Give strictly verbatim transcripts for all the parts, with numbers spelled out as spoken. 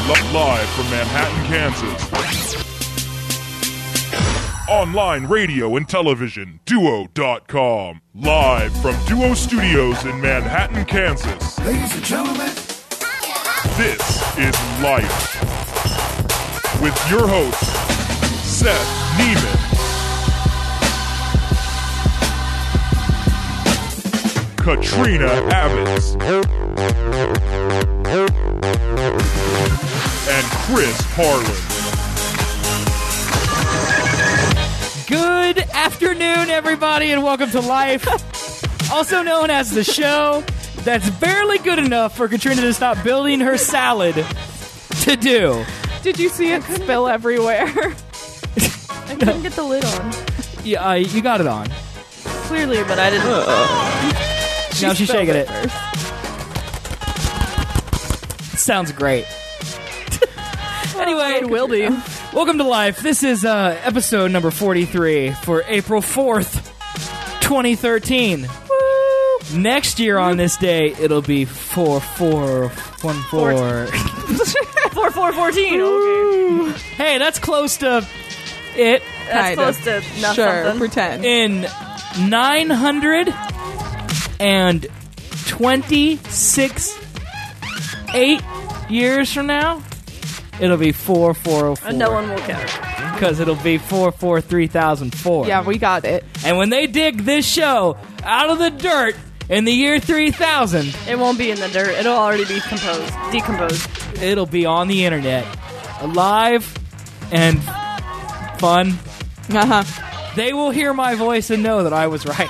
Live from Manhattan, Kansas. Online radio and television, duo dot com. Live from Duo Studios in Manhattan, Kansas. Ladies and gentlemen, this is Life. With your hosts, Seth Neiman, Katrina Abbott, and Chris Harlan. Good afternoon, everybody, and welcome to Life, also known as the show that's barely good enough for Katrina to stop building her salad to do. Did you see it spill everywhere? I couldn't get the lid on. Yeah, uh, you got it on. Clearly, but I didn't. Uh, she now she's shaking it. it. Sounds great. Anyway, it will be. Welcome to Life. This is uh, episode number forty-three for April fourth, twenty thirteen. Woo! Next year on this day, it'll be four four one four. four four fourteen. Okay. Hey, that's close to it. That's Kinda. close to not Sure, something. pretend. In nine hundred and twenty-six, eight years from now, it'll be four four oh four. And no one will care. Because it'll be four four three thousand four. Yeah, we got it. And when they dig this show out of the dirt in the year three thousand, It won't be in the dirt. It'll already be composed, decomposed. it'll be on the internet, alive and fun. Uh-huh. They will hear my voice and know that I was right.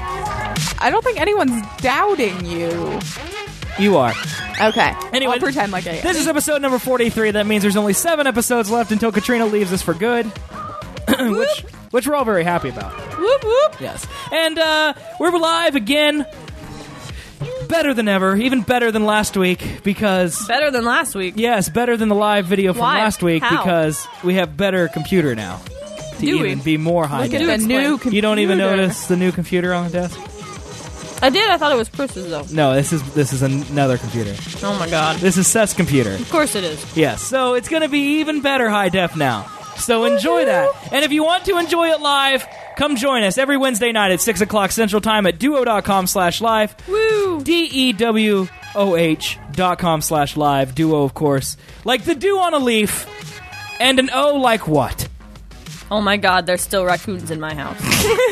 I don't think anyone's doubting you. You are. Okay. Anyway, I'll pretend like I am. This is episode number forty-three. That means there's only seven episodes left until Katrina leaves us for good. which which we're all very happy about. Whoop, whoop. Yes. And uh, we're live again. Better than ever. Even better than last week because... Better than last week. Yes, better than the live video from Why? last week How? because we have better computer now. To Do even we? be more high Look at def. the explain. new computer. You don't even notice the new computer on the desk? I did. I thought it was Chris's, though. No, this is this is another computer. Oh, my God. This is Seth's computer. Of course it is. Yes, so it's going to be even better high def now. So enjoy that. And if you want to enjoy it live, come join us every Wednesday night at six o'clock Central Time at duo dot com slash live. Woo! D E W O H dot com slash live. Duo, of course. Like the dew on a leaf. And an O like what? Oh, my God. There's still raccoons in my house.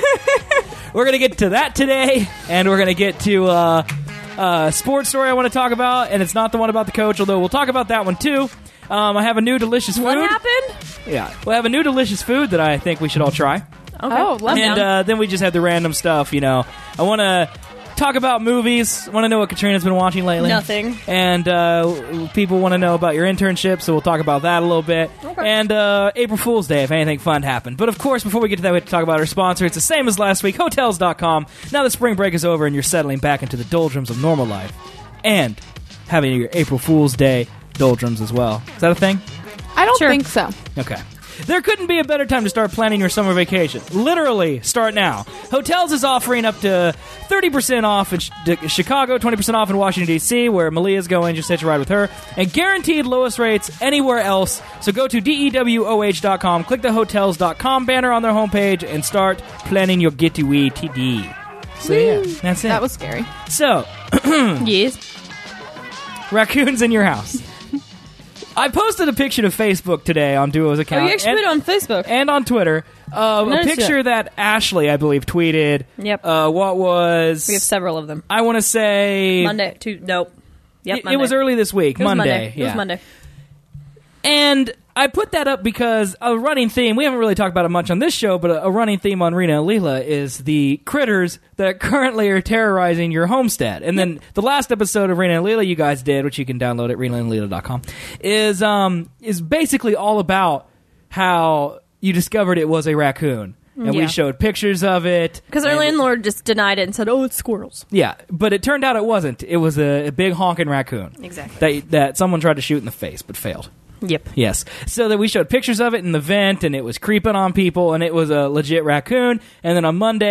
We're going to get to that today. And we're going to get to uh, a sports story I want to talk about. And it's not the one about the coach, although we'll talk about that one too. Um, I have a new delicious food. What happened? Yeah. We'll have a new delicious food that I think we should all try. Okay. Oh, love I'm And down. uh, then we just have the random stuff, you know. I want to talk about movies. I want to know what Katrina's been watching lately. Nothing. And uh, people want to know about your internship, so we'll talk about that a little bit. Okay. And uh, April Fool's Day, if anything fun happened. But of course, before we get to that, we have to talk about our sponsor. It's the same as last week, Hotels dot com. Now that spring break is over and you're settling back into the doldrums of normal life. And having your April Fool's Day doldrums as well. Is that a thing? I don't Sure. think so. Okay. There couldn't be a better time to start planning your summer vacation. Literally, start now. Hotels is offering up to thirty percent off in Ch- Chicago, twenty percent off in Washington, D C, where Malia's going. Just hitch a ride with her. And guaranteed lowest rates anywhere else. So go to D E W O H dot com, click the Hotels dot com banner on their homepage, and start planning your getaway T D. So, yeah, that's it. That was scary. So, Yes. raccoons in your house. I posted a picture to Facebook today on Duo's Oh, account. you actually and- put it on Facebook. and on Twitter, uh, a noticed picture that Ashley, I believe, tweeted. Yep. Uh, what was? We have several of them. I want to say Monday. Two, nope. Yep, It, Monday. it was early this week, It was Monday. Monday. Yeah. It was Monday. And I put that up because a running theme, we haven't really talked about it much on this show, but a, a running theme on Rena and Leela is the critters that currently are terrorizing your homestead. And then the last episode of Rena and Leela you guys did, which you can download at rena and leela dot com, is, um, is basically all about how you discovered it was a raccoon. And Yeah. we showed pictures of it. Because our and- landlord just denied it and said, oh, it's squirrels. Yeah, but it turned out it wasn't. It was a, a big honking raccoon. Exactly. That, that someone tried to shoot in the face, but failed. Yep. Yes. So that we showed pictures of it in the vent, and it was creeping on people, and it was a legit raccoon. And then on Monday,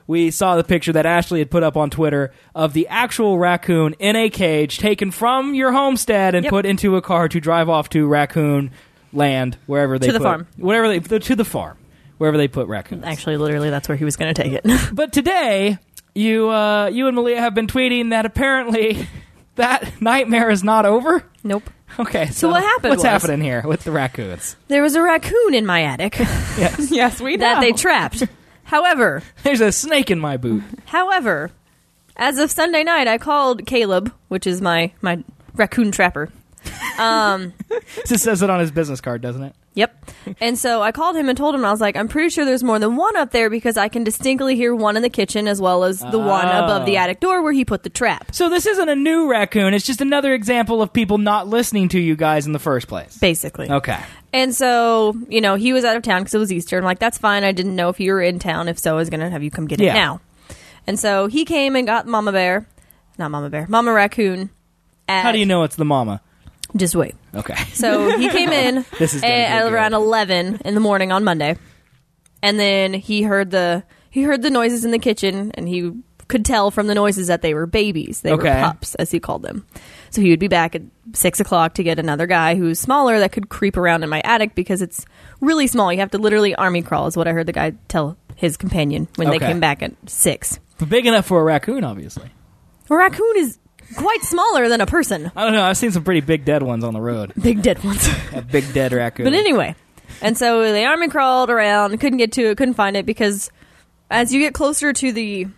we saw the picture that Ashley had put up on Twitter of the actual raccoon in a cage taken from your homestead and Yep. put into a car to drive off to raccoon land, wherever they To the put, farm. whatever they to the farm, wherever they put raccoons. Actually, literally, that's where he was going to take it. But today, you uh, you and Malia have been tweeting that apparently that nightmare is not over. Nope. Okay, so, what happened What's was- happening here with the raccoons? There was a raccoon in my attic Yes, Yes, we know. that they trapped. However, there's a snake in my boot. however, as of Sunday night, I called Caleb, which is my, my raccoon trapper. Um, It just says it on his business card, doesn't it? Yep. And so I called him and told him, I was like, I'm pretty sure there's more than one up there because I can distinctly hear one in the kitchen as well as the one Oh. above the attic door where he put the trap. So this isn't a new raccoon. It's just another example of people not listening to you guys in the first place. Basically. Okay. And so, you know, he was out of town because it was Easter. I'm like, that's fine. I didn't know if you were in town. If so, I was going to have you come get Yeah. it now. And so he came and got Mama Bear. Not Mama Bear. Mama Raccoon. At, How do you know it's the mama? Just wait. Okay. So he came in This is gonna at, get at good. around eleven in the morning on Monday, and then he heard the he heard the noises in the kitchen, and he could tell from the noises that they were babies. They Okay. were pups, as he called them. So he would be back at six o'clock to get another guy who's smaller that could creep around in my attic because it's really small. You have to literally army crawl, is what I heard the guy tell his companion when they Okay. came back at six. Big enough for a raccoon, obviously. A raccoon is quite smaller than a person. I don't know. I've seen some pretty big dead ones on the road. Big dead ones. A big dead raccoon. But anyway, and so they army crawled around, couldn't get to it, couldn't find it because as you get closer to the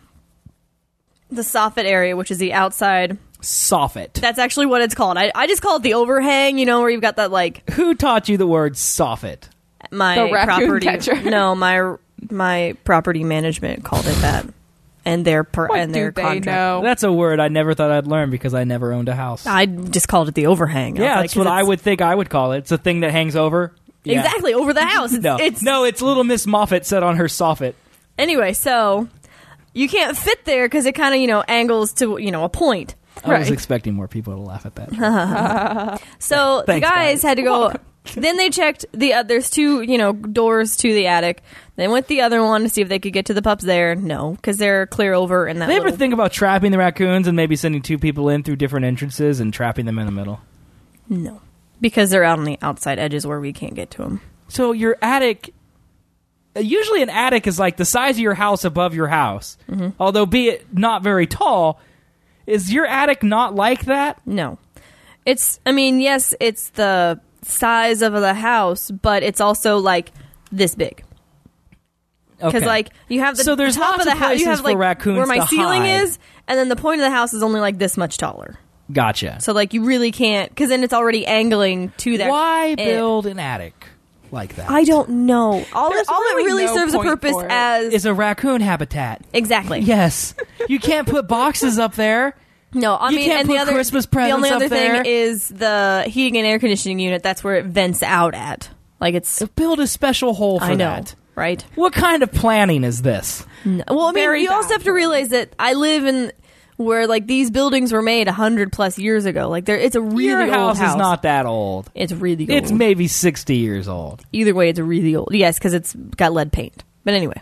the soffit area, which is the outside, Soffit. that's actually what it's called. I, I just call it the overhang, you know, where you've got that like Who taught you the word soffit? my The raccoon property. catcher. No, my my property management called it that, and their per, What and do their they contract. know? That's a word I never thought I'd learn because I never owned a house. I just called it the overhang. I was yeah, like, that's what 'cause I it's- would think I would call it. It's a thing that hangs over. Yeah. exactly over the house. It's, No, it's no, it's little Miss Moffat said on her soffit. Anyway, so you can't fit there because it kind of, you know, angles to, you know, a point. I was Right. expecting more people to laugh at that. So Thanks, the guys, guys. had to go. Then they checked the. Uh, there's two, you know, doors to the attic. They went the other one to see if they could get to the pups there. No, because they're clear over in that. They ever little- think about trapping the raccoons and maybe sending two people in through different entrances and trapping them in the middle? No, because they're out on the outside edges where we can't get to them. So your attic, usually an attic is like the size of your house above your house. Mm-hmm. Although be it not very tall, is your attic not like that? No, it's. I mean, yes, it's the size of the house, but it's also like this big. Because Okay. like you have the So there's top lots of the of house, you places have for like raccoons where my to ceiling hide. is, and then the point of the house is only like this much taller. Gotcha. So like you really can't, because then it's already angling to that. Why Eh, build an attic like that? I don't know. All, There's it, all really it really no serves a point purpose for it. as It's a raccoon habitat. exactly. Yes. You can't put boxes up there. No, I You mean, can't and put the other Christmas the presents only up other there. thing is the heating and air conditioning unit. That's where it vents out at. Like it's. Build a special hole for I know, that. right? What kind of planning is this? No. Well, I mean, Very you also have to bad. realize that I live in where like these buildings were made a hundred plus years ago. Like there, it's a really Your old house, house. is not that old. It's really old. It's maybe sixty years old. Either way, it's a really old. Yes, because it's got lead paint. But anyway,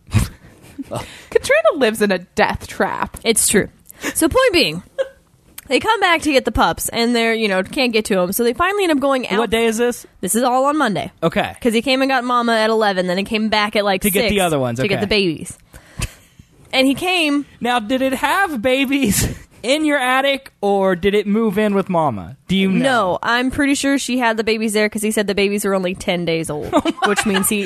Katrina lives in a death trap. it's true. So point being, they come back to get the pups, and they're you know can't get to them. So they finally end up going out. What day is this? This is all on Monday. Okay. Because he came and got Mama at eleven, then he came back at like To get six the other ones, to get okay. the babies. And he came. Now, did it have babies in your attic, or did it move in with Mama? Do you know? No, I'm pretty sure she had the babies there because he said the babies were only ten days old, Oh which means he.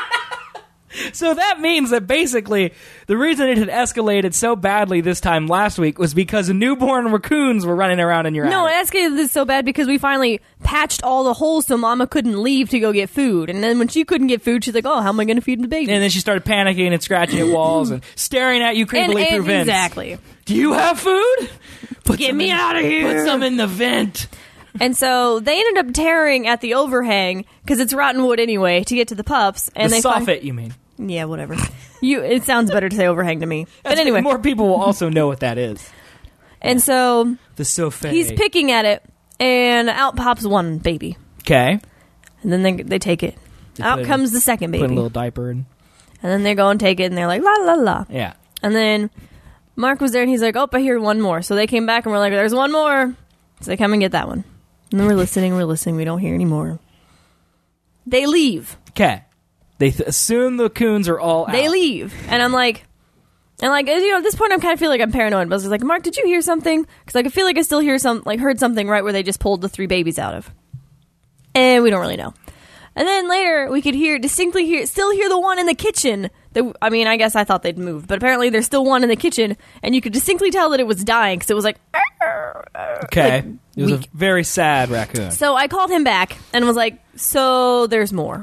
So that means that basically the reason it had escalated so badly this time last week was because newborn raccoons were running around in your No, it attic. escalated this so bad because we finally patched all the holes so Mama couldn't leave to go get food. And then when she couldn't get food, she's like, "Oh, how am I going to feed the baby?" And then she started panicking and scratching at walls and staring at you And- creepily and through vents. exactly. Do you have food? Put Get some me in- out of here. Put some in the vent. And so they ended up tearing at the overhang because it's rotten wood anyway to get to the pups. And the they fin- soffit, you mean? Yeah, whatever. You. It sounds better to say overhang to me. But That's- anyway, more people will also know what that is. and so The soffit. he's picking at it, and out pops one baby. Okay. And then they they take it. They Out put it- comes the second Put baby. a little diaper in. And then they go and take it, and they're like, la la la. Yeah. And then Mark was there, and he's like, oh, I hear one more. So they came back, and we're like, there's one more. So they come and get that one. And then we're listening, we're listening. We don't hear any more. They leave. Okay. They th- assume the coons are all out. They leave. And I'm like, and like, you know, at this point, I'm kind of feel like I'm paranoid. But I was like, Mark, did you hear something? Because like, I feel like I still hear some, like, heard something right where they just pulled the three babies out of. And we don't really know. And then later, we could hear, distinctly hear, still hear the one in the kitchen. That, I mean, I guess I thought they'd moved, but apparently there's still one in the kitchen, and you could distinctly tell that it was dying, because it was like... Okay. Like, it was weak. a very sad raccoon. So I called him back, and was like, so there's more.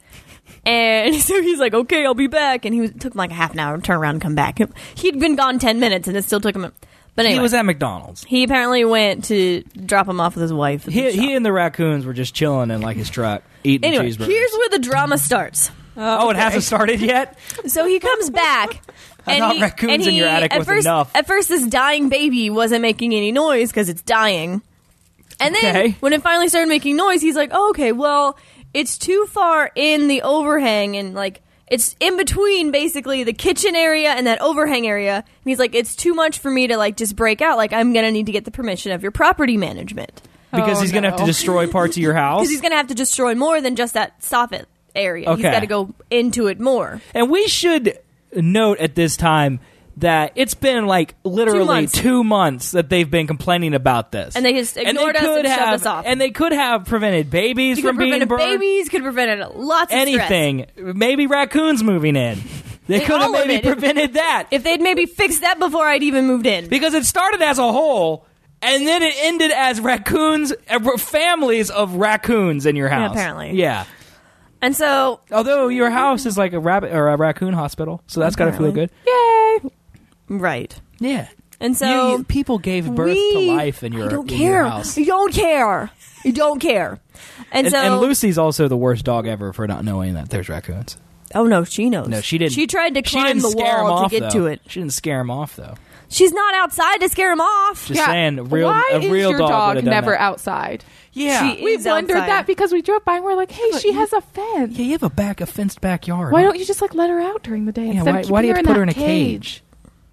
And so he's like, okay, I'll be back. And he was, it took him like a half an hour to turn around and come back. He'd been gone ten minutes, and it still took him... A, but anyway. He was at McDonald's. He apparently went to drop him off with his wife. He, he and the raccoons were just chilling in like his truck, eating anyway, cheeseburgers. Here's where the drama starts. Oh, it hasn't started yet? So he comes back. I and thought he, raccoons and in he, your attic at was first, enough. At first, this dying baby wasn't making any noise because it's dying. And then Okay. when it finally started making noise, he's like, oh, okay, well, it's too far in the overhang and like it's in between basically the kitchen area and that overhang area. And he's like, it's too much for me to like just break out. Like, I'm going to need to get the permission of your property management. Because Oh, he's going to no. have to destroy parts of your house. Because he's going to have to destroy more than just that soffit area. He's Okay. got to go into it more. And we should note at this time that it's been like literally Two months. two months that they've been complaining about this. And they just ignored us and shoved have, us off. And they could have prevented babies You could from have being prevented burned. babies, could have prevented lots of Anything. Maybe raccoons moving in. They They- could have all of maybe it. prevented that. If they'd maybe fixed that before I'd even moved in. Because it started as a whole, and then it ended as raccoons, uh, families of raccoons in your house. apparently. Yeah. And so, Although your house is like a rabbit or a raccoon hospital, so that's got to feel Apparently. good. Yay! right. Yeah. And so, You- you- people gave birth we, to life in your, I don't in care. your house. You don't care. You don't care. And, And, so, and Lucy's also the worst dog ever for not knowing that there's raccoons. oh no, she knows. No, she didn't. She tried to she climb didn't the scare him wall to off, get though. to it. She didn't scare him off though. She's not outside to scare him off. Just saying, real Why a is real your dog, dog would've done never that. outside? Yeah, She We is wondered outside. that because we drove by and we're like, hey, she has a fence. yeah. You have a back, a fenced backyard. Why don't you just like let her out during the day Yeah, instead why, of why do you keeping have to put her in that a cage?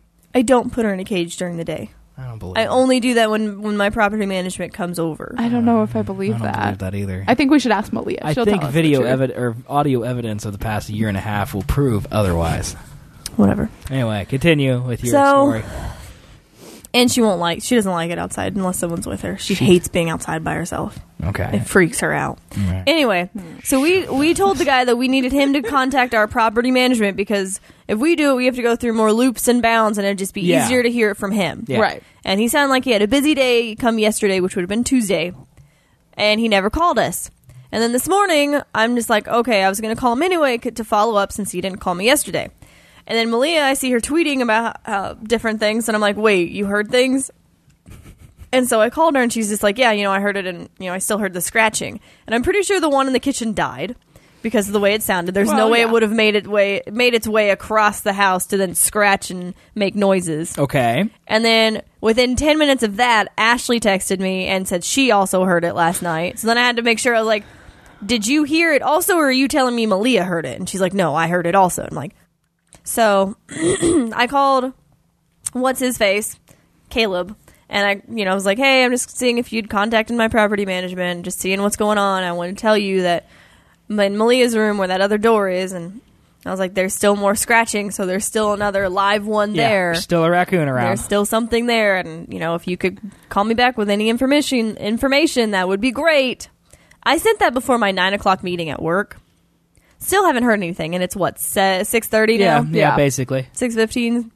I don't put her in a cage during the day. I don't believe. I it. only do that when, when my property management comes over. I don't know if I I believe don't that. believe that either. I think we should ask Malia. I She'll think tell us video the truth. evidence or audio evidence of the past year and a half will prove otherwise. Whatever. Anyway, continue with your So- story. And she won't like, she doesn't like it outside unless someone's with her. She hates being outside by herself. Okay. It freaks her out. Right. Anyway, so we we told the guy that we needed him to contact our property management because if we do it, we have to go through more loops and bounds, and it'd just be Yeah. easier to hear it from him. Yeah. Right. And he sounded like he had a busy day come yesterday, which would have been Tuesday, and he never called us. And then this morning, I'm just like, okay, I was going to call him anyway c- to follow up since he didn't call me yesterday. And then Malia, I see her tweeting about uh, different things, and I'm like, wait, you heard things? And so I called her, and she's just like, yeah, you know, I heard it, and, you know, I still heard the scratching. And I'm pretty sure the one in the kitchen died because of the way it sounded. There's no Well, way yeah. it would have made it way made its way across the house to then scratch and make noises. Okay. And then within ten minutes of that, Ashley texted me and said she also heard it last night. So then I had to make sure. I was like, did you hear it also, or are you telling me Malia heard it? And she's like, no, I heard it also. I'm like, so I called, what's his face? Caleb. And I, you know, I was like, hey, I'm just seeing if you'd contacted my property management, just seeing what's going on. I want to tell you that in Malia's room where that other door is, and I was like, there's still more scratching, so there's still another live one Yeah, there. still a raccoon around. There's still something there, and you know, if you could call me back with any information, information that would be great. I sent that before my nine o'clock meeting at work. Still haven't heard anything, and it's what six thirty yeah, now, yeah, Yeah. basically. six fifteen.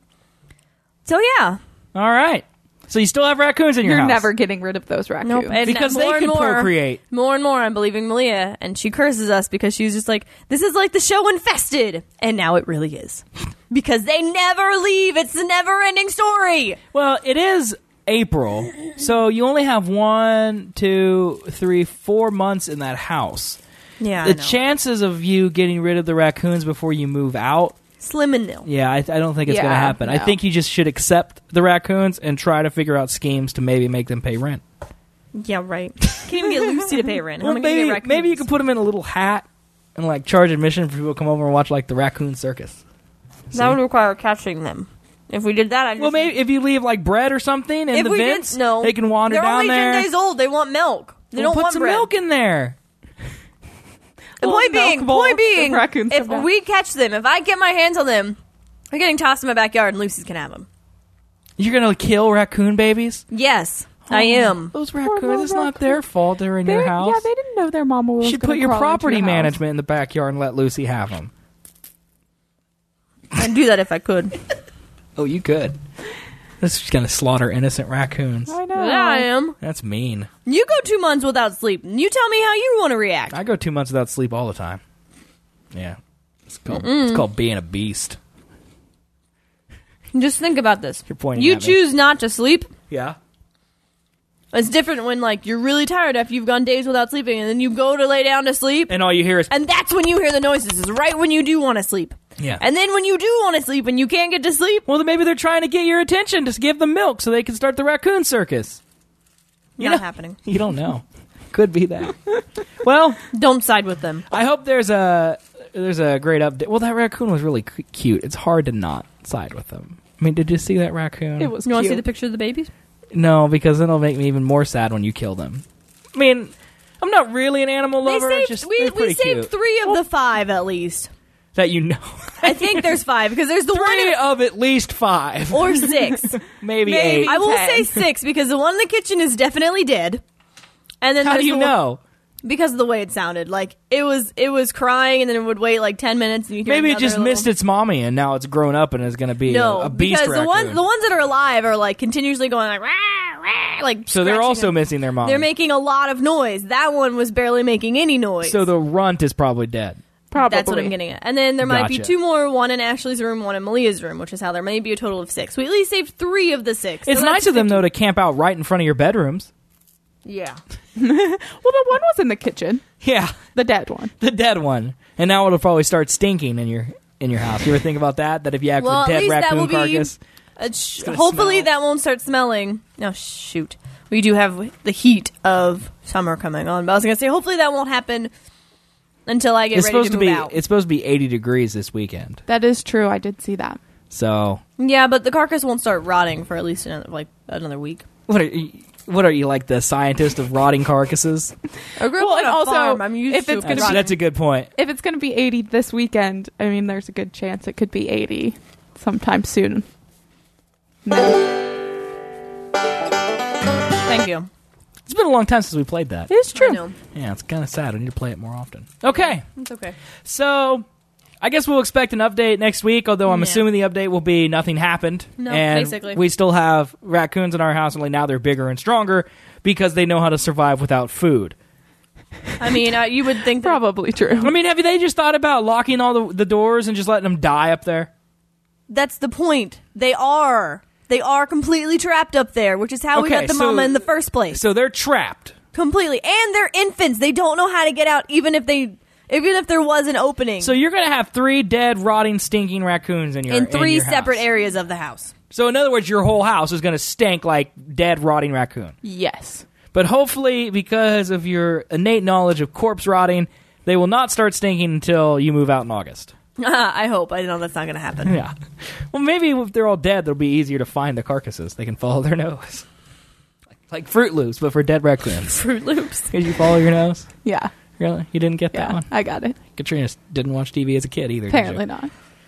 So yeah, All right. So you still have raccoons in your You're house? never getting rid of those raccoons. nope. And Because more they and can more, procreate. More and more, I'm believing Malia, and she curses us because she's just like, this is like the show Infested, and now it really is because they never leave. It's a never-ending story. Well, it is April, so you only have one, two, three, four months in that house. Yeah, The chances of you getting rid of the raccoons before you move out, slim and nil. yeah, I, I don't think it's going to Yeah, happen. I no. think you just should accept the raccoons and try to figure out schemes to maybe make them pay rent. Yeah, right. Can't even get Lucy to pay rent. How Well, am I gonna maybe, get raccoons? maybe you could put them in a little hat and like charge admission for people to come over and watch like the raccoon circus. That would require catching them. If we did that, I'd Well, just- maybe if you leave like bread or something in if the we vents, did, no, they can wander They're down only there. ten days old. They want milk. They We'll don't put want some bread. milk in there. The Little point being, milk bowl, point being, the raccoons if come down. we catch them, if I get my hands on them, they're getting tossed in my backyard, and Lucy's can have them. You're gonna kill raccoon babies? Yes, I am. Those little raccoons, it's not raccoon. their fault they're in They- your house. Yeah, they didn't know their mama was You should gonna put your crawl into property your house. management in the backyard and let Lucy have them. I'd do that if I could. Oh, you could. This is gonna slaughter innocent raccoons. I know. Yeah, I am. That's mean. You go two months without sleep. You tell me how you want to react. I go two months without sleep all the time. Yeah. It's called, it's called being a beast. Just think about this. You're pointing You at me. choose not to sleep. Yeah. It's different when, like, you're really tired after you've gone days without sleeping, and then you go to lay down to sleep, And all you hear is... and that's when you hear the noises, is right when you do want to sleep. Yeah. And then when you do want to sleep and you can't get to sleep, Well, then maybe they're trying to get your attention to give them milk so they can start the raccoon circus. You not know- happening. You don't know. Could be that. Well, Don't side with them. I hope there's a there's a great update. Well, that raccoon was really cu- cute. It's hard to not side with them. I mean, did you see that raccoon? It was You want to see cute. the picture of the babies? No, because then it'll make me even more sad when you kill them. I mean, I'm not really an animal lover. They saved, just we they're we pretty saved cute. three of the five, at least. That you know. I think there's five, because there's the one... Three in- of at least five. or six. Maybe, Maybe. eight. I will ten. say six, because the one in the kitchen is definitely dead. And then How there's do you the one- know? Because of the way it sounded. Like, it was it was crying, and then it would wait like ten minutes, and you hear Maybe it another just little- missed its mommy, and now it's grown up and is going to be No, a, a beast because the raccoon. ones the ones that are alive are like continuously going like rah, rah, like so they're scratching also them. missing their mommy. They're making a lot of noise. That one was barely making any noise. so the runt is probably dead. Probably. That's what I'm getting at. And then there might be Gotcha. two more, one in Ashley's room, one in Malia's room, which is how there may be a total of six. We at least saved three of the six. So It's that's nice of them, fifty. though, to camp out right in front of your bedrooms. Yeah. Well, the one was in the kitchen. Yeah, The dead one. the dead one. And now it'll probably start stinking in your in your house. You ever think about that? That if you have Well, a at dead least that raccoon will be- carcass... Uh, sh- gonna hopefully smell. that won't start smelling. No, shoot. We do have the heat of summer coming on. But I was going to say, hopefully that won't happen until I get It's ready supposed to to move be out. it's supposed to be eighty degrees this weekend. That is true. I did see that. So Yeah, but the carcass won't start rotting for at least another, like another week. what are you, what are you like the scientist of rotting carcasses? I grew up Well, on and a also, farm. I'm used if to it's gonna That's, be- rotting. that's a good point. If it's going to be eighty this weekend, I mean, there's a good chance it could be eighty sometime soon. No. Thank you. It's been a long time since we played that. It's I true. know. Yeah, it's kind of sad. I need to play it more often. Okay, It's okay. so I guess we'll expect an update next week, although I'm Yeah. assuming the update will be nothing happened. No, and basically. we still have raccoons in our house, only now they're bigger and stronger because they know how to survive without food. I mean, uh, you would think that Probably true. I mean, have they just thought about locking all the, the doors and just letting them die up there? that's the point. They are. They are completely trapped up there, which is how we Okay, got the so- mama in the first place. So they're trapped. Completely. And they're infants. They don't know how to get out, even if they, even if there was an opening. So you're going to have three dead, rotting, stinking raccoons in your in three your separate house. areas of the house. So in other words, your whole house is going to stink like dead, rotting raccoon. Yes. But hopefully, because of your innate knowledge of corpse rotting, they will not start stinking until you move out in August. I hope. I know that's not going to happen. Yeah. Well, maybe if they're all dead, it'll be easier to find the carcasses. They can follow their nose. Like Fruit Loops, but for dead raccoons. Fruit Loops. Did you follow your nose? Yeah. Really? You didn't get that Yeah. one? I got it. Katrina didn't watch T V as a kid either, did you? Apparently not.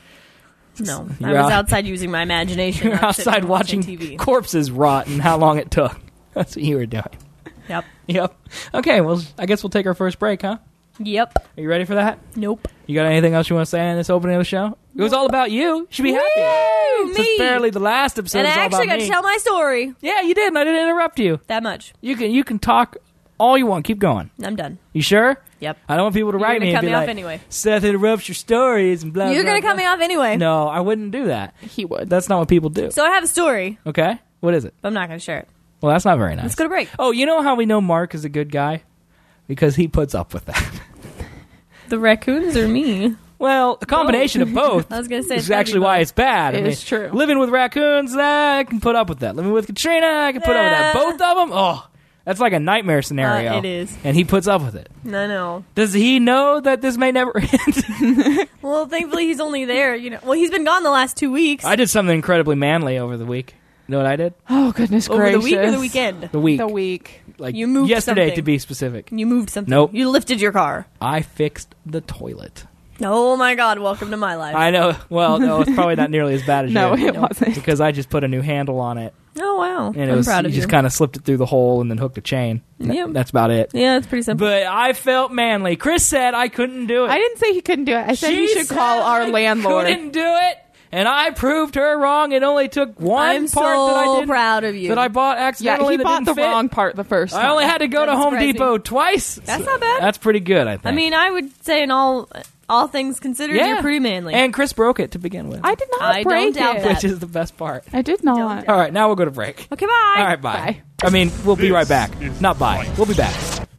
No. I You're was out- outside using my imagination. You're not sitting outside and watching T V. corpses rot and how long it took. That's what you were doing. Yep. Yep. Okay, well, I guess we'll take our first break, huh? Yep. Are you ready for that? Nope. You got anything else you want to say in this opening of the show? It was all about you. You should be happy. Woo, This is me. barely the last episode. And I is all actually about got me. to tell my story. Yeah, you did, and I didn't interrupt you. That much. You can you can talk all you want. Keep going. I'm done. You sure? Yep. I don't want people to You're write gonna me and cut be me off like, anyway. Seth interrupts your stories and blah, You're blah, going to cut blah. me off anyway. No, I wouldn't do that. He would. That's not what people do. So I have a story, Okay? What is it? but I'm not going to share it. Well, that's not very nice. Let's go to break. Oh, you know how we know Mark is a good guy? Because he puts up with that. The raccoons or me? Well, a combination of both. I was going to say Is it's gotta actually be why both. it's bad. I It mean, is true. Living with raccoons, uh, I can put up with that. Living with Katrina, I can put up with that. Uh. Both of them, oh, That's like a nightmare scenario. Uh, it is. And he puts up with it. I know. Does he know that this may never end? Well, thankfully he's only there, you know. Well, he's been gone the last two weeks. I did something incredibly manly over the week. You know what I did? Oh, goodness Over gracious. the week or the weekend? The week. The week. Like You moved yesterday, something. to be specific. You moved something. Nope. You lifted your car. I fixed the toilet. Oh my God! Welcome to my life. I know. Well, no, it's probably not nearly as bad as No, you. it wasn't. Because I just put a new handle on it. Oh wow! And it I'm was, proud you of just you. kind of slipped it through the hole and then hooked a chain. Yep. That's about it. Yeah, it's pretty simple. But I felt manly. Chris said I couldn't do it. I didn't say he couldn't do it. I said She he should said call our I landlord. couldn't do it, and I proved her wrong. It only took one I'm part so that I didn't, proud of you. that I bought Yeah, accidentally. he that bought didn't the fit. wrong part the first time. I only had to go to That's Home crazy. Depot twice. That's not bad. That's pretty good, I think. I mean, I would say in all all things considered, yeah. you're pretty manly. And Chris broke it to begin with, I did not I don't break doubt it. that. which is the best part. I did not. All right, now we'll go to break. okay, bye. All right, bye. Bye. I mean, we'll be This right back. is Not bye. life. We'll be back.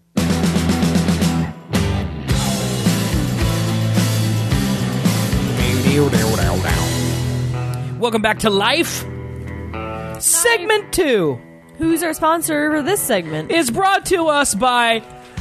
Welcome back to Life. Segment two Who's our sponsor for this segment? is brought to us by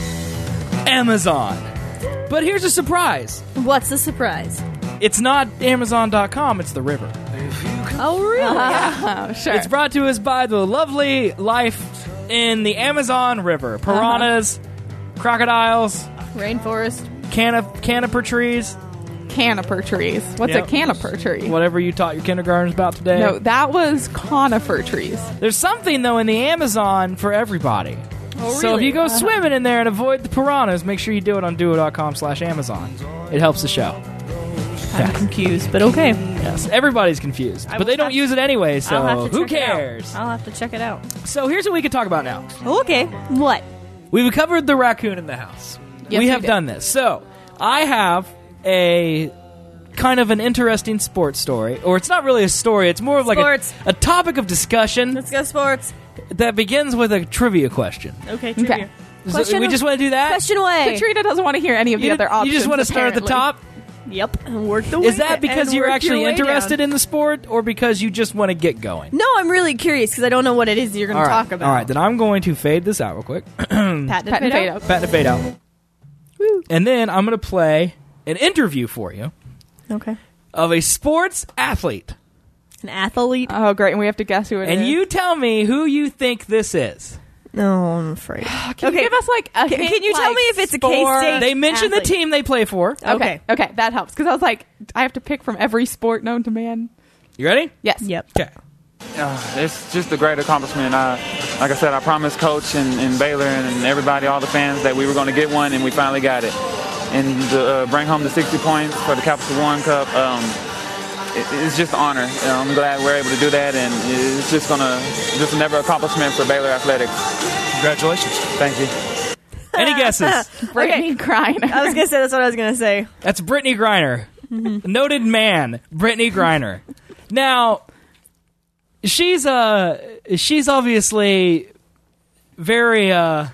Amazon. But here's a surprise. What's the surprise? It's not Amazon dot com, it's the river. Oh, really? Oh, sure. It's brought to us by the lovely life in the Amazon River. Piranhas, crocodiles, Rainforest. canop- caniper trees, Caniper trees. What's Yep. a caniper tree? whatever you taught your kindergartners about today. No, that was conifer trees. There's something, though, in the Amazon for everybody. Oh, So if really? you go swimming in there and avoid the piranhas, make sure you do it on duo dot com slash Amazon. It helps the show. I'm confused, but okay. Yes, everybody's confused. I but they will don't have- use it anyway, so I'll have to who check it out. cares? I'll have to check it out. So here's what we can talk about now. Okay. What? We've covered the raccoon in the house. Yes, we we have did. done this. So I have a kind of an interesting sports story, or it's not really a story. It's more of like a, Sports. a topic of discussion Let's go sports. that begins with a trivia question. Okay, trivia. Okay. So Question- we just want to do that. Question away. Katrina doesn't want to hear any of the You, other options. you just want to start at the apparently. top. Yep. And work the way Is that because and you're work actually your way interested down. in the sport, or because you just want to get going? No, I'm really curious because I don't know what it is you're going All to right. talk about. All right, then I'm going to fade this out real quick. Pat and Pat and fade fade out. out. Pat and fade out. And then I'm going to play an interview for you Okay. of a sports athlete. An athlete. Oh, great. And we have to guess who it is. And you tell me who you think this is. No, I'm afraid. Can you give us like a Can- hint, can you tell like, me if it's a sport? K-State? They mentioned athlete. the team they play for. Okay. Okay. Okay, that helps. Because I was like, I have to pick from every sport known to man. You ready? Yes. Yep. Okay. Uh, it's just a great accomplishment. Uh, like I said, I promised Coach and, and Baylor and everybody, all the fans, that we were going to get one, and we finally got it. And to uh, bring home the sixty points for the Capital One Cup, um, it, it's just an honor. You know, I'm glad we're able to do that, and it's just gonna just another accomplishment for Baylor athletics. Congratulations. Thank you. Any guesses? Brittany Griner. I was going to say that's what I was going to say. That's Brittany Griner. Noted man, Brittany Griner. Now, she's uh she's obviously very uh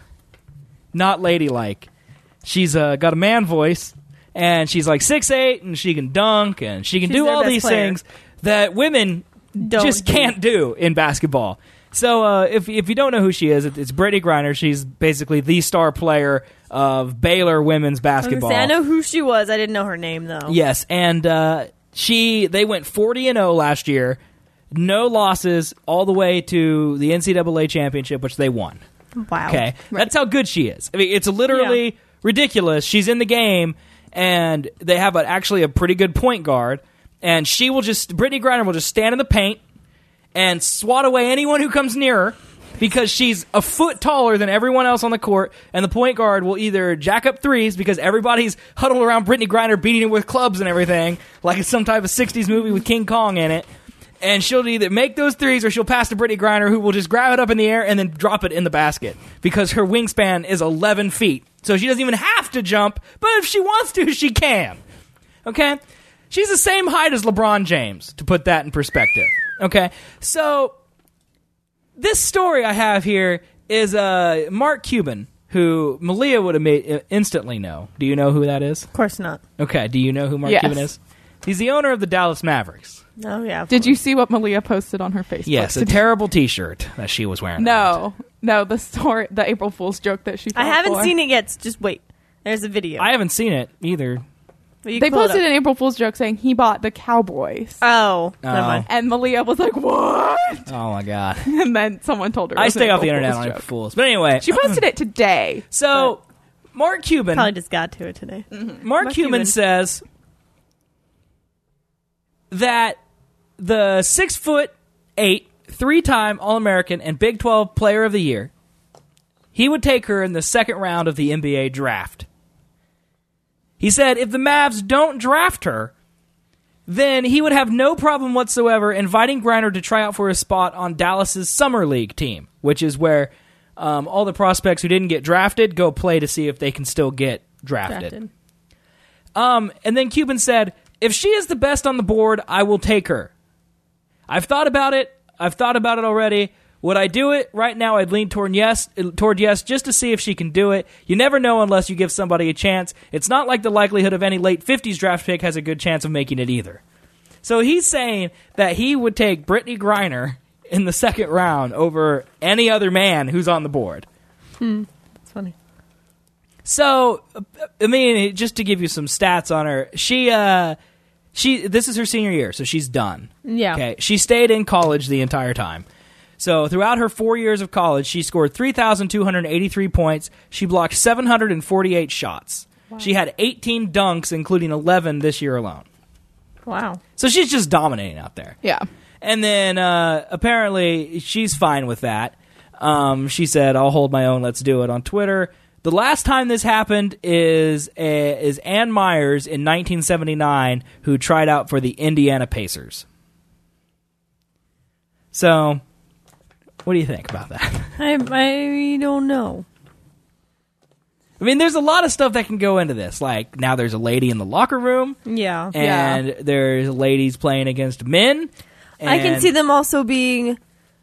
not ladylike. She's uh got a man voice, and she's like six eight, and she can dunk, and she can She's do their all best things player. things that women Don't just do. can't do in basketball. So uh, if if you don't know who she is, it- it's Brittany Griner. She's basically the star player of Baylor women's I was gonna basketball. say, I know who she was. I didn't know her name though. Yes, and uh, she they went forty and oh last year, no losses all the way to the N C double A championship, which they won. Wow. Okay, that's how good she is. I mean, it's literally Yeah. ridiculous. She's in the game, and they have a, actually a pretty good point guard, and she will just Brittany Griner will just stand in the paint and swat away anyone who comes near her, because she's a foot taller than everyone else on the court, and the point guard will either jack up threes because everybody's huddled around Brittany Griner beating her with clubs and everything, like it's some type of sixties movie with King Kong in it, and she'll either make those threes or she'll pass to Brittany Griner, who will just grab it up in the air and then drop it in the basket because her wingspan is eleven feet. So she doesn't even have to jump, but if she wants to, she can. Okay? She's the same height as LeBron James, to put that in perspective. Okay? So this story I have here is uh, Mark Cuban, who Malia would have made instantly know. Do you know who that is? Of course not. Okay, do you know who Mark Yes. Cuban is? He's the owner of the Dallas Mavericks. Oh yeah. of Did course. you see what Malia posted on her Facebook? Yes, a today? terrible T-shirt that she was wearing. No. No, the story, the April Fool's joke that she. I haven't for. seen it yet. Just wait. There's a video. I haven't seen it either. But you They can pull it posted up. an April Fool's joke saying he bought the Cowboys, Oh, never Oh. mind. and Malia was like, "What?" Oh my god. And then someone told her. it I was an stay off the April internet Fool's on joke. April Fools. But anyway, She posted it today. so Mark Cuban Probably just got to it today. Mark, Mark Cuban, Cuban. says that the six foot eight, three time All American and Big twelve Player of the Year, he would take her in the second round of the N B A draft. He said if the Mavs don't draft her, then he would have no problem whatsoever inviting Griner to try out for a spot on Dallas's Summer League team, which is where um, all the prospects who didn't get drafted go play to see if they can still get drafted. Drafted. Um, and then Cuban said, if she is the best on the board, I will take her. I've thought about it. I've thought about it already. Would I do it? Right now, I'd lean toward yes, toward yes just to see if she can do it. You never know unless you give somebody a chance. It's not like the likelihood of any late fifties draft pick has a good chance of making it either. So he's saying that he would take Brittany Griner in the second round over any other man who's on the board. Hmm. That's funny. So, I mean, just to give you some stats on her, she, uh, she, this is her senior year, so she's done. Yeah. Okay. She stayed in college the entire time. So, throughout her four years of college, she scored three thousand two hundred eighty-three points. She blocked seven hundred forty-eight shots. Wow. She had eighteen dunks, including eleven this year alone. Wow. So, she's just dominating out there. Yeah. And then, uh, apparently, she's fine with that. Um, she said, I'll hold my own, let's do it, on Twitter. The last time this happened is uh, is Ann Myers in nineteen seventy-nine, who tried out for the Indiana Pacers. So, what do you think about that? I I don't know. I mean, there's a lot of stuff that can go into this. Like, now there's a lady in the locker room. Yeah. And Yeah. there's ladies playing against men. I can and- see them also being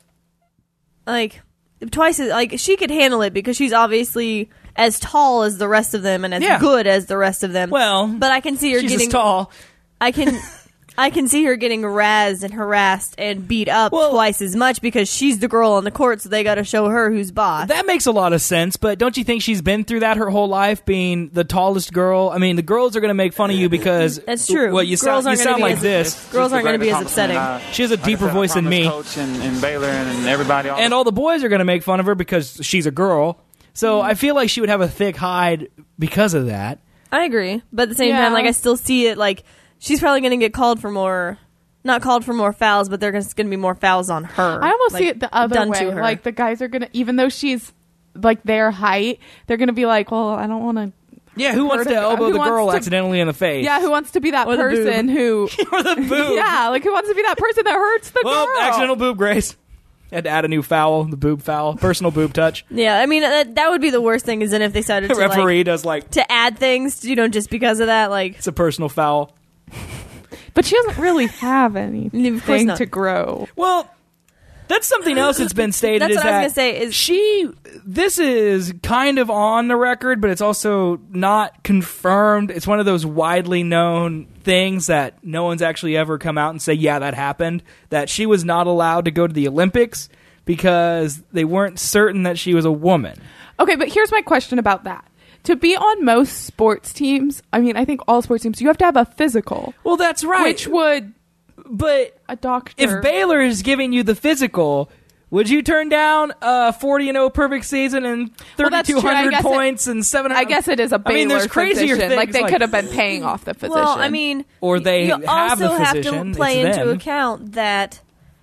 like twice as like she could handle it because she's obviously as tall as the rest of them and as Yeah. good as the rest of them. Well, but I can see her she's getting as tall. I can I can see her getting razzed and harassed and beat up Well- twice as much because she's the girl on the court, so they got to show her who's boss. That makes a lot of sense, but don't you think she's been through that her whole life, being the tallest girl? I mean, the girls are going to make fun of you because That's true. Well, you Girls sound, you aren't gonna sound be like as- this, Girls Just a aren't gonna great be as accomplishment. upsetting. Uh, She has a like I deeper said, I voice than promise me. Coach and, and Baylor and everybody. All and all the boys are going to make fun of her because she's a girl. So Mm-hmm. I feel like she would have a thick hide because of that. I agree, but at the same Yeah. time, like I still see it like she's probably going to get called for more, not called for more fouls, but there's going to be more fouls on her. I almost like, see it the other done way. to her. Like the guys are gonna, even though she's like their height, they're gonna be like, "Well, I don't want to." Yeah, who wants Heard to of- elbow who the wants girl to- accidentally in the face? Yeah, who wants to be that Or the boob. person who? or the boob. Yeah, like who wants to be that person that hurts the Well, girl? accidental boob grace. Had to add a new foul, the boob foul, personal boob touch. Yeah, I mean that, that would be the worst thing is then if they decided The to referee like, does like, to add things, you know, just because of that, like it's a personal foul. But she doesn't really have anything Of course not. to grow. Well, that's something else that's been stated. That's is what I was that gonna say, is- she. This is kind of on the record, but it's also not confirmed. It's one of those widely known things that no one's actually ever come out and say, "Yeah, that happened." That she was not allowed to go to the Olympics because they weren't certain that she was a woman. Okay, but here's my question about that. To be on most sports teams, I mean, I think all sports teams, you have to have a physical, Well, that's right. which would but a doctor. if Baylor is giving you the physical, would you turn down a forty and oh perfect season and Well, that's thirty-two true. I hundred guess it- points and seven hundred? I guess it is a Baylor I mean, there's crazier physician. things. Like they could have been paying off the physician. well, I mean, Or they you have also the have physician, to play it's into them. account that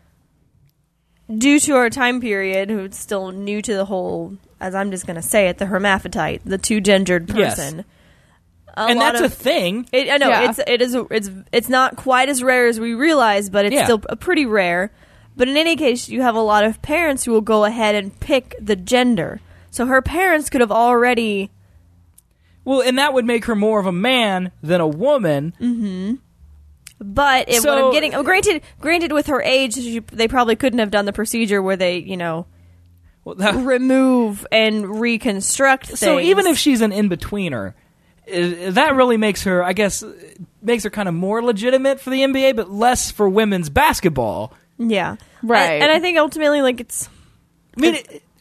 due to our time period, who's still new to the whole, as I'm just going to say it, the hermaphrodite, the two gendered Yes. person. A and lot that's of, a thing. It, I know Yeah. it's it is a, it's it's not quite as rare as we realize, but it's Yeah. still a pretty rare. But in any case, you have a lot of parents who will go ahead and pick the gender. So her parents could have already. Well, and that would make her more of a man than a woman. Mm-hmm. But it, So- what I'm getting, oh, granted, granted, with her age, she, they probably couldn't have done the procedure where they, you know, Well, that- remove and reconstruct things. so even if she's an in-betweener, i- that really makes her, I guess, makes her kind of more legitimate for the N B A, but less for women's basketball. yeah, Right. and, and I think ultimately, like it's. I mean, it,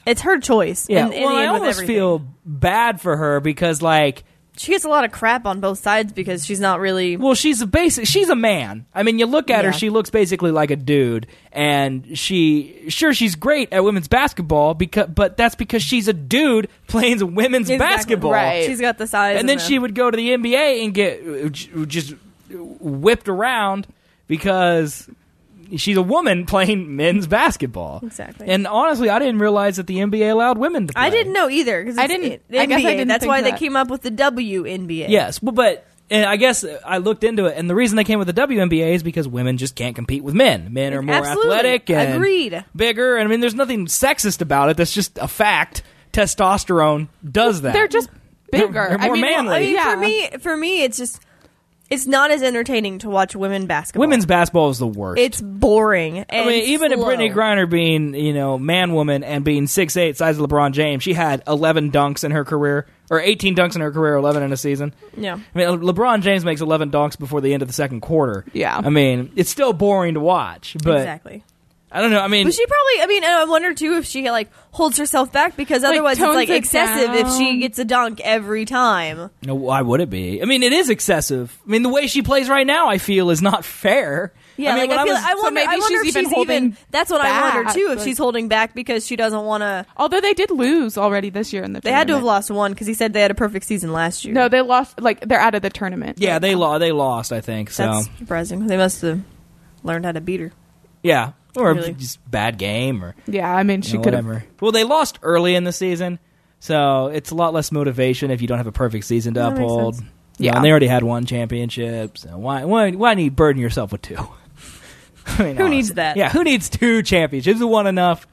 It's her choice. Yeah, in, in well, the I end with almost everything. feel bad for her because, like, she gets a lot of crap on both sides because she's not really. well, she's a basic. She's a man. I mean, you look at her; Yeah. she looks basically like a dude, and she sure she's great at women's basketball because, but that's because she's a dude playing women's Exactly. basketball. Right. She's got the size. And then the- she would go to the N B A and get uh, j- just whipped around because she's a woman playing men's basketball. Exactly. And honestly, I didn't realize that the N B A allowed women to play. I didn't know either. Cause I it's didn't- The I guess I N B A. didn't That's think why they that. came up with the W N B A. Yes, well, but and I guess I looked into it, and the reason they came with the W N B A is because women just can't compete with men. Men are more Absolutely. athletic and Agreed. bigger. And I mean, there's nothing sexist about it. That's just a fact. Testosterone does that. They're just bigger. They're- they're more I mean, manly. I mean, yeah. for me, for me, it's just it's not as entertaining to watch women basketball. Women's basketball is the worst. It's boring. And I mean, even if slow. Brittany Griner being, you know, man woman and being six eight, size of LeBron James, she had eleven dunks in her career, or eighteen dunks in her career, eleven in a season. Yeah. I mean, LeBron James makes eleven dunks before the end of the second quarter. Yeah. I mean, it's still boring to watch, but Exactly. I don't know. I mean, But she probably, I mean, and I wonder too if she like holds herself back because otherwise it's tones like it excessive if she down. gets a dunk every time. no, why would it be? I mean, it is excessive. I mean, the way she plays right now, I feel, is not fair. Yeah, I mean, like when I feel. was- I so wonder. maybe I wonder she's if even she's holding even. That's what I wonder back, too. If like- she's holding back because she doesn't want to. Although they did lose already this year in the They had to have tournament. lost one because he said they had a perfect season last year. No, they lost. Like they're out of the tournament. yeah, they lost. They lost. I think so. that's surprising. They must have learned how to beat her. Yeah, or Really? just bad game, or Yeah, I mean, you she know, could have. whatever. Well, they lost early in the season, so it's a lot less motivation if you don't have a perfect season to That makes uphold. sense. You know, Yeah. and they already had one championship, so why why why need burden yourself with two? I mean, Who needs honestly. that? Yeah, who needs two championships? Is one enough?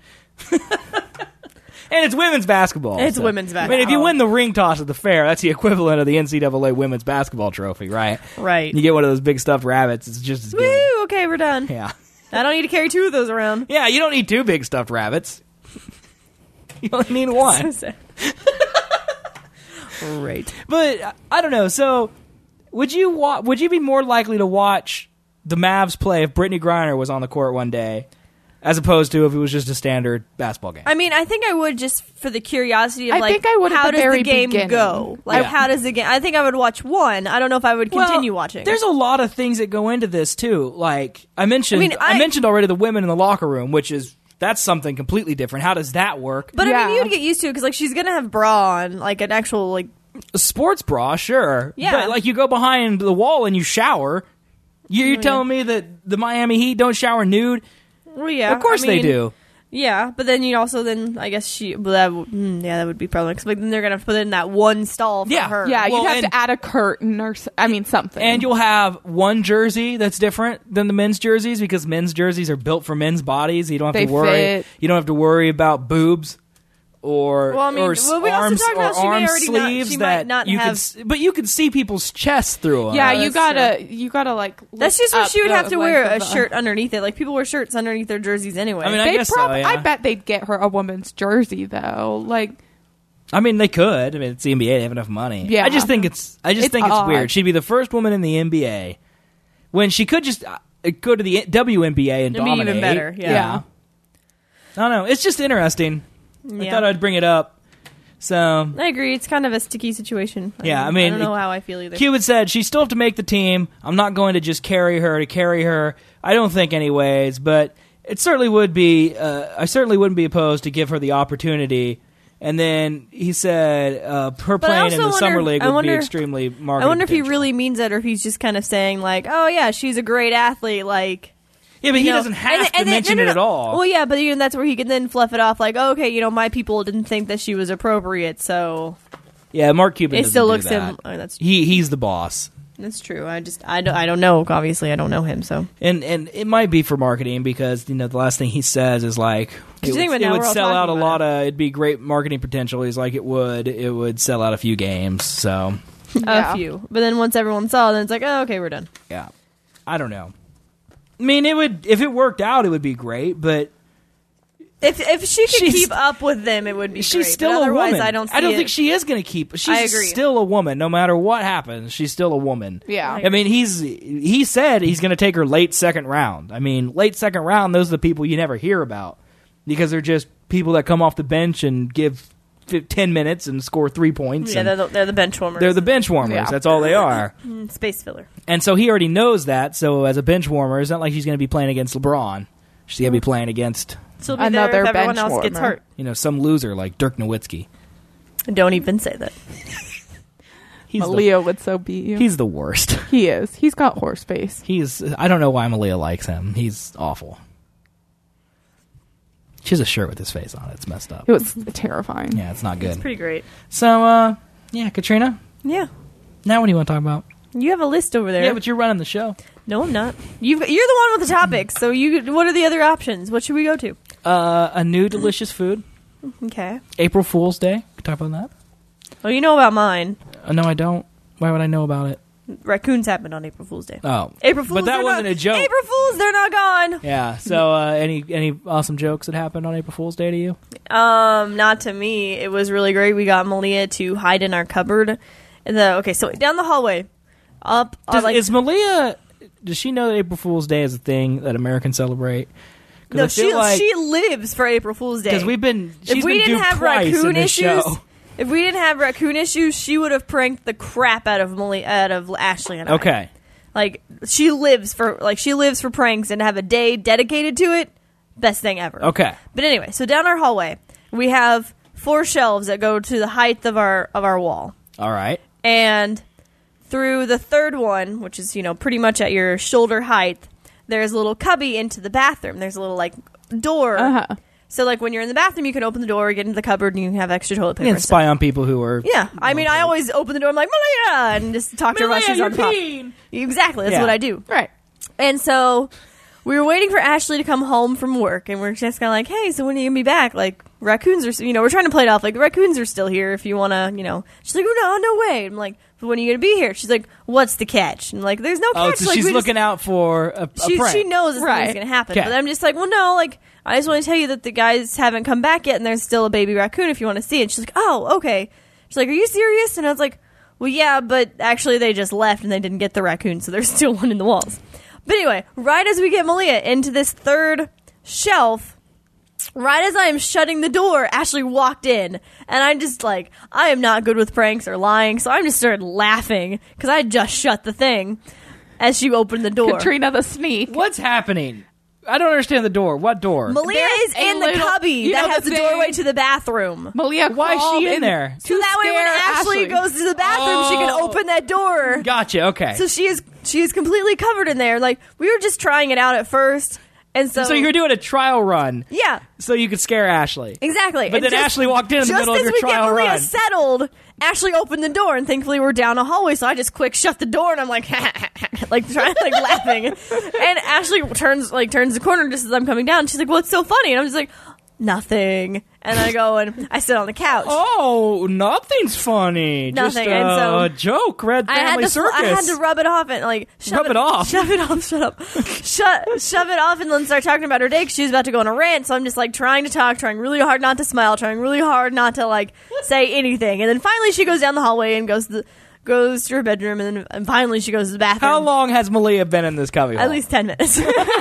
And it's women's basketball. It's so- women's I mean, if you basketball. win the ring toss at the fair, that's the equivalent of the N C double A women's basketball trophy, right? Right. You get one of those big stuffed rabbits. It's just as good. Woo! Okay, we're done. Yeah. I don't need to carry two of those around. Yeah, you don't need two big stuffed rabbits. You only need one. So sad. Right. But uh, I don't know. So, would you wa- would you be more likely to watch the Mavs play if Brittany Griner was on the court one day, as opposed to if it was just a standard basketball game? I mean, I think I would just for the curiosity of I like, think I would at how the does very the game beginning. go? Like, Yeah. how does the game? I think I would watch one. I don't know if I would Well, continue watching. There's a lot of things that go into this too. Like I mentioned, I mean, I, I- mentioned already the women in the locker room, which is that's something completely different. How does that work? But I Yeah. mean, you'd get used to it because like she's gonna have bra on, like an actual like. A sports bra, sure. Yeah. But like you go behind the wall and you shower. You- You're Oh, telling me that the Miami Heat don't shower nude? Well, yeah, Of course I they mean, do. Yeah, but then you also then I guess she. Well, that would, mm, yeah, that would be problematic. 'Cause, like, then they're gonna put it in that one stall for Yeah. her. Yeah, Well, you'd have and- to add a curtain or s- I mean something. And you'll have one jersey that's different than the men's jerseys because men's jerseys are built for men's bodies. You don't have They to worry. fit. You don't have to worry about boobs or Well, I mean, or well, we also arms talked or about she may arm already not- sleeves she might that not you have- could. s- But you could see people's chests through them. yeah, Oh, you that's gotta you gotta like. That's look just what up she would the have to wear length a of the- shirt underneath it. Like people wear shirts underneath their jerseys anyway. I mean, I They guess so, prob- yeah. I bet they'd get her a woman's jersey though. Like I mean, they could. I mean, it's the N B A. They have enough money. Yeah. I just think it's. I just It's think it's odd. weird. She'd be the first woman in the N B A when she could just uh, go to the W N B A and It'd be even dominate. better, yeah. I don't know. It's just interesting. I Yeah. thought I'd bring it up. So I agree. It's kind of a sticky situation. Yeah, I don't- mean, I don't know it- how I feel either. Cuban said she still have to make the team. I'm not going to just carry her to carry her. I don't think, anyways. But it certainly would be. Uh, I certainly wouldn't be opposed to give her the opportunity. And then he said uh, her But I playing in also the summer wonder- league I would wonder- be extremely marketable. I wonder if he really means it, or if he's just kind of saying like, "Oh yeah, she's a great athlete." Like, Yeah, but he you know, doesn't have and- to and then- mention no, no, it at no. all. Well, yeah, but even that's where he can then fluff it off like, oh, "Okay, you know, my people didn't think that she was appropriate, so yeah, Mark Cuban. it doesn't still do looks that. him." Oh, that's He he's the boss. that's true. I just I don't I don't know. Obviously, I don't know him, so And and it might be for marketing because you know the last thing he says is like it you would, think about it now would we're all sell out a talking about lot of it'd be great marketing potential. He's like it would it would sell out a few games. So Yeah. a few. But then once everyone saw, then it's like, oh, okay, we're done. yeah, I don't know. I mean, it would if it worked out, it would be great. But If if she could She's- keep up with them, it would be. she's great. still But a otherwise, woman. I don't. See I don't it. think she is going to keep. She's I agree. still a woman, no matter what happens. She's still a woman. Yeah. I mean, he's he said he's going to take her late second round. I mean, late second round. Those are the people you never hear about because they're just people that come off the bench and give f- ten minutes and score three points. Yeah, and they're the, they're the bench warmers. they're the bench warmers. Yeah. That's all they are. Mm, space filler. And so he already knows that. So as a bench warmer, it's not like she's going to be playing against LeBron. She's going to be playing against, She'll be Another there if everyone bench else gets warmer. hurt. you know, some loser like Dirk Nowitzki. Don't even say that. He's Malia would so beat the, you. he's the worst. he is. He's got horse face. He's. I don't know why Malia likes him. He's awful. She has a shirt with his face on it. It's messed up. It was terrifying. Yeah, it's not good. It's pretty great. So, uh, yeah, Katrina, Yeah. now what do you want to talk about? You have a list over there. Yeah, but you're running the show. No, I'm not. You've, you're the one with the topics. So you. What are the other options? What should we go to? Uh, a new delicious food. Okay. April Fool's Day. Can we talk about that? Well, you know about mine. Uh, no, I don't. Why would I know about it? Raccoons happened on April Fool's Day. Oh, April Fools. but that they're wasn't not, a joke. April Fools, they're not gone. Yeah. So, uh, any any awesome jokes that happened on April Fool's Day to you? Um, not to me. It was really great. We got Malia to hide in our cupboard. And the okay, so down the hallway, up. Uh, Does, like, is Malia? Does she know that April Fool's Day is a thing that Americans celebrate? no, I feel she like, she lives for April Fool's Day. because we've been. She's if we been didn't duped have twice raccoon in this issues, show. if we didn't have raccoon issues, she would have pranked the crap out of Malia, out of Ashley and I. Okay. Like she lives for like she lives for pranks and to have a day dedicated to it. Best thing ever. Okay. But anyway, so down our hallway, we have four shelves that go to the height of our of our wall. All right. And through the third one, which is, you know, pretty much at your shoulder height, there's a little cubby into the bathroom. There's a little, like, door. Uh-huh. So, like, when you're in the bathroom, you can open the door, get into the cupboard, and you can have extra toilet paper. You can and stuff. spy on people who are. Yeah. I mean, I always open the door, I'm like, Malia! And just talk to her while Malia, she's you're on top. peeing. Exactly. That's Yeah. what I do. Right. And so we were waiting for Ashley to come home from work, and we're just kind of like, hey, so when are you going to be back? Like, raccoons are, you know, we're trying to play it off, like, the raccoons are still here if you want to, you know. She's like, oh, no, no way. I'm like, but when are you going to be here? She's like, what's the catch? And I'm like, there's no Oh, catch. so like, she's we just- looking out for a, a she, prank. she knows it's Right. going to happen. Okay. But I'm just like, well, no, like, I just want to tell you that the guys haven't come back yet, and there's still a baby raccoon if you want to see it. She's like, oh, okay. She's like, are you serious? And I was like, well, yeah, but actually they just left, and they didn't get the raccoon, so there's still one in the walls. But anyway, right as we get Malia into this third shelf, right as I am shutting the door, Ashley walked in, and I'm just like, I am not good with pranks or lying, so I just started laughing, because I just shut the thing as she opened the door. Katrina the sneak. What's happening? I don't understand the door. What door? Malia There's is a in the little- cubby you that know has the the thing- doorway to the bathroom. Malia, Why is crawled she in there? So that way when scare Ashley, Ashley. goes to the bathroom, she can Oh. open that door. Gotcha. Okay. So she is she is completely covered in there. Like, we were just trying it out at first. And so, So you're doing a trial run, yeah, so you could scare Ashley. exactly. But And then just- Ashley walked in in the just middle of as your we trial get Malia run. settled, Ashley opened the door, and thankfully we're down a hallway, so I just quick shut the door, and I'm like, like trying, like laughing. And Ashley turns, like turns the corner just as I'm coming down. She's like, "What's so funny?" And I'm just like, "Nothing." And I go and I sit on the couch. Oh, nothing's funny. Nothing, Just uh, and so- a joke. Red I had Family to, Circus. I had to rub it off and like shove Rub it off? shove it off, shut up, shut, shove it off, and then start talking about her day because she was about to go on a rant. So I'm just like trying to talk, trying really hard not to smile, trying really hard not to like say anything, and then finally she goes down the hallway and goes to the, goes to her bedroom, and then and finally she goes to the bathroom. How long has Malia been in this cubby hole? At least ten minutes.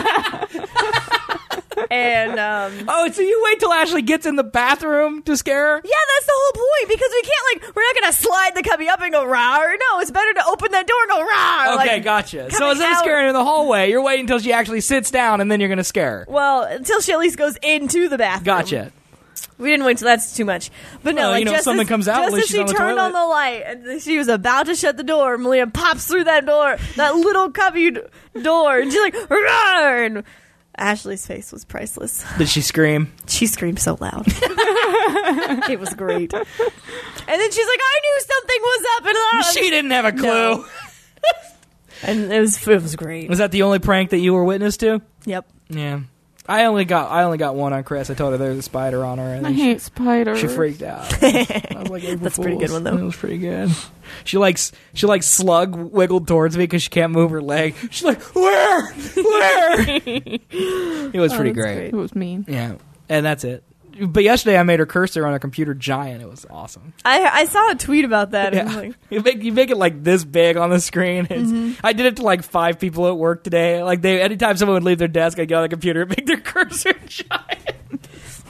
And um, Oh, so you wait till Ashley gets in the bathroom to scare her? yeah, that's the whole point because we can't like we're not gonna slide the cubby up and go rah. No, it's better to open that door and go rah. Okay, like, gotcha. So coming instead of out- scaring her in the hallway, you're waiting until she actually sits down, and then you're going to scare her. Well, until she at least goes into the bathroom. Gotcha. We didn't wait till that's too much. But no, Well, like you know, if just someone as, comes out, just at least as she's she on the turned toilet. on the light and she was about to shut the door, Malia pops through that door, that little cubby d- door, and she's like, "Rawr!" And Ashley's face was priceless. Did she scream? She screamed so loud. It was great. And then she's like, "I knew something was up," and uh, She didn't have a clue. No. and it was it was great. Was that the only prank that you were witness to? Yep. Yeah. I only got I only got one on Chris. I told her there was a spider on her, and I then she, hate spiders. she freaked out. I was like, April That's a pretty good Fools. one, though. It was pretty good. She likes she like slug wiggled towards me because she can't move her leg. She's like, where, where? It was Oh, pretty that's great. great. It was mean. Yeah, and that's it. But yesterday I made her cursor on a computer giant. It was awesome. I I saw a tweet about that. And I was Yeah. like, You make you make it like this big on the screen. It's, Mm-hmm. I did it to like five people at work today. Like they, anytime someone would leave their desk, I'd get on the computer and make their cursor giant.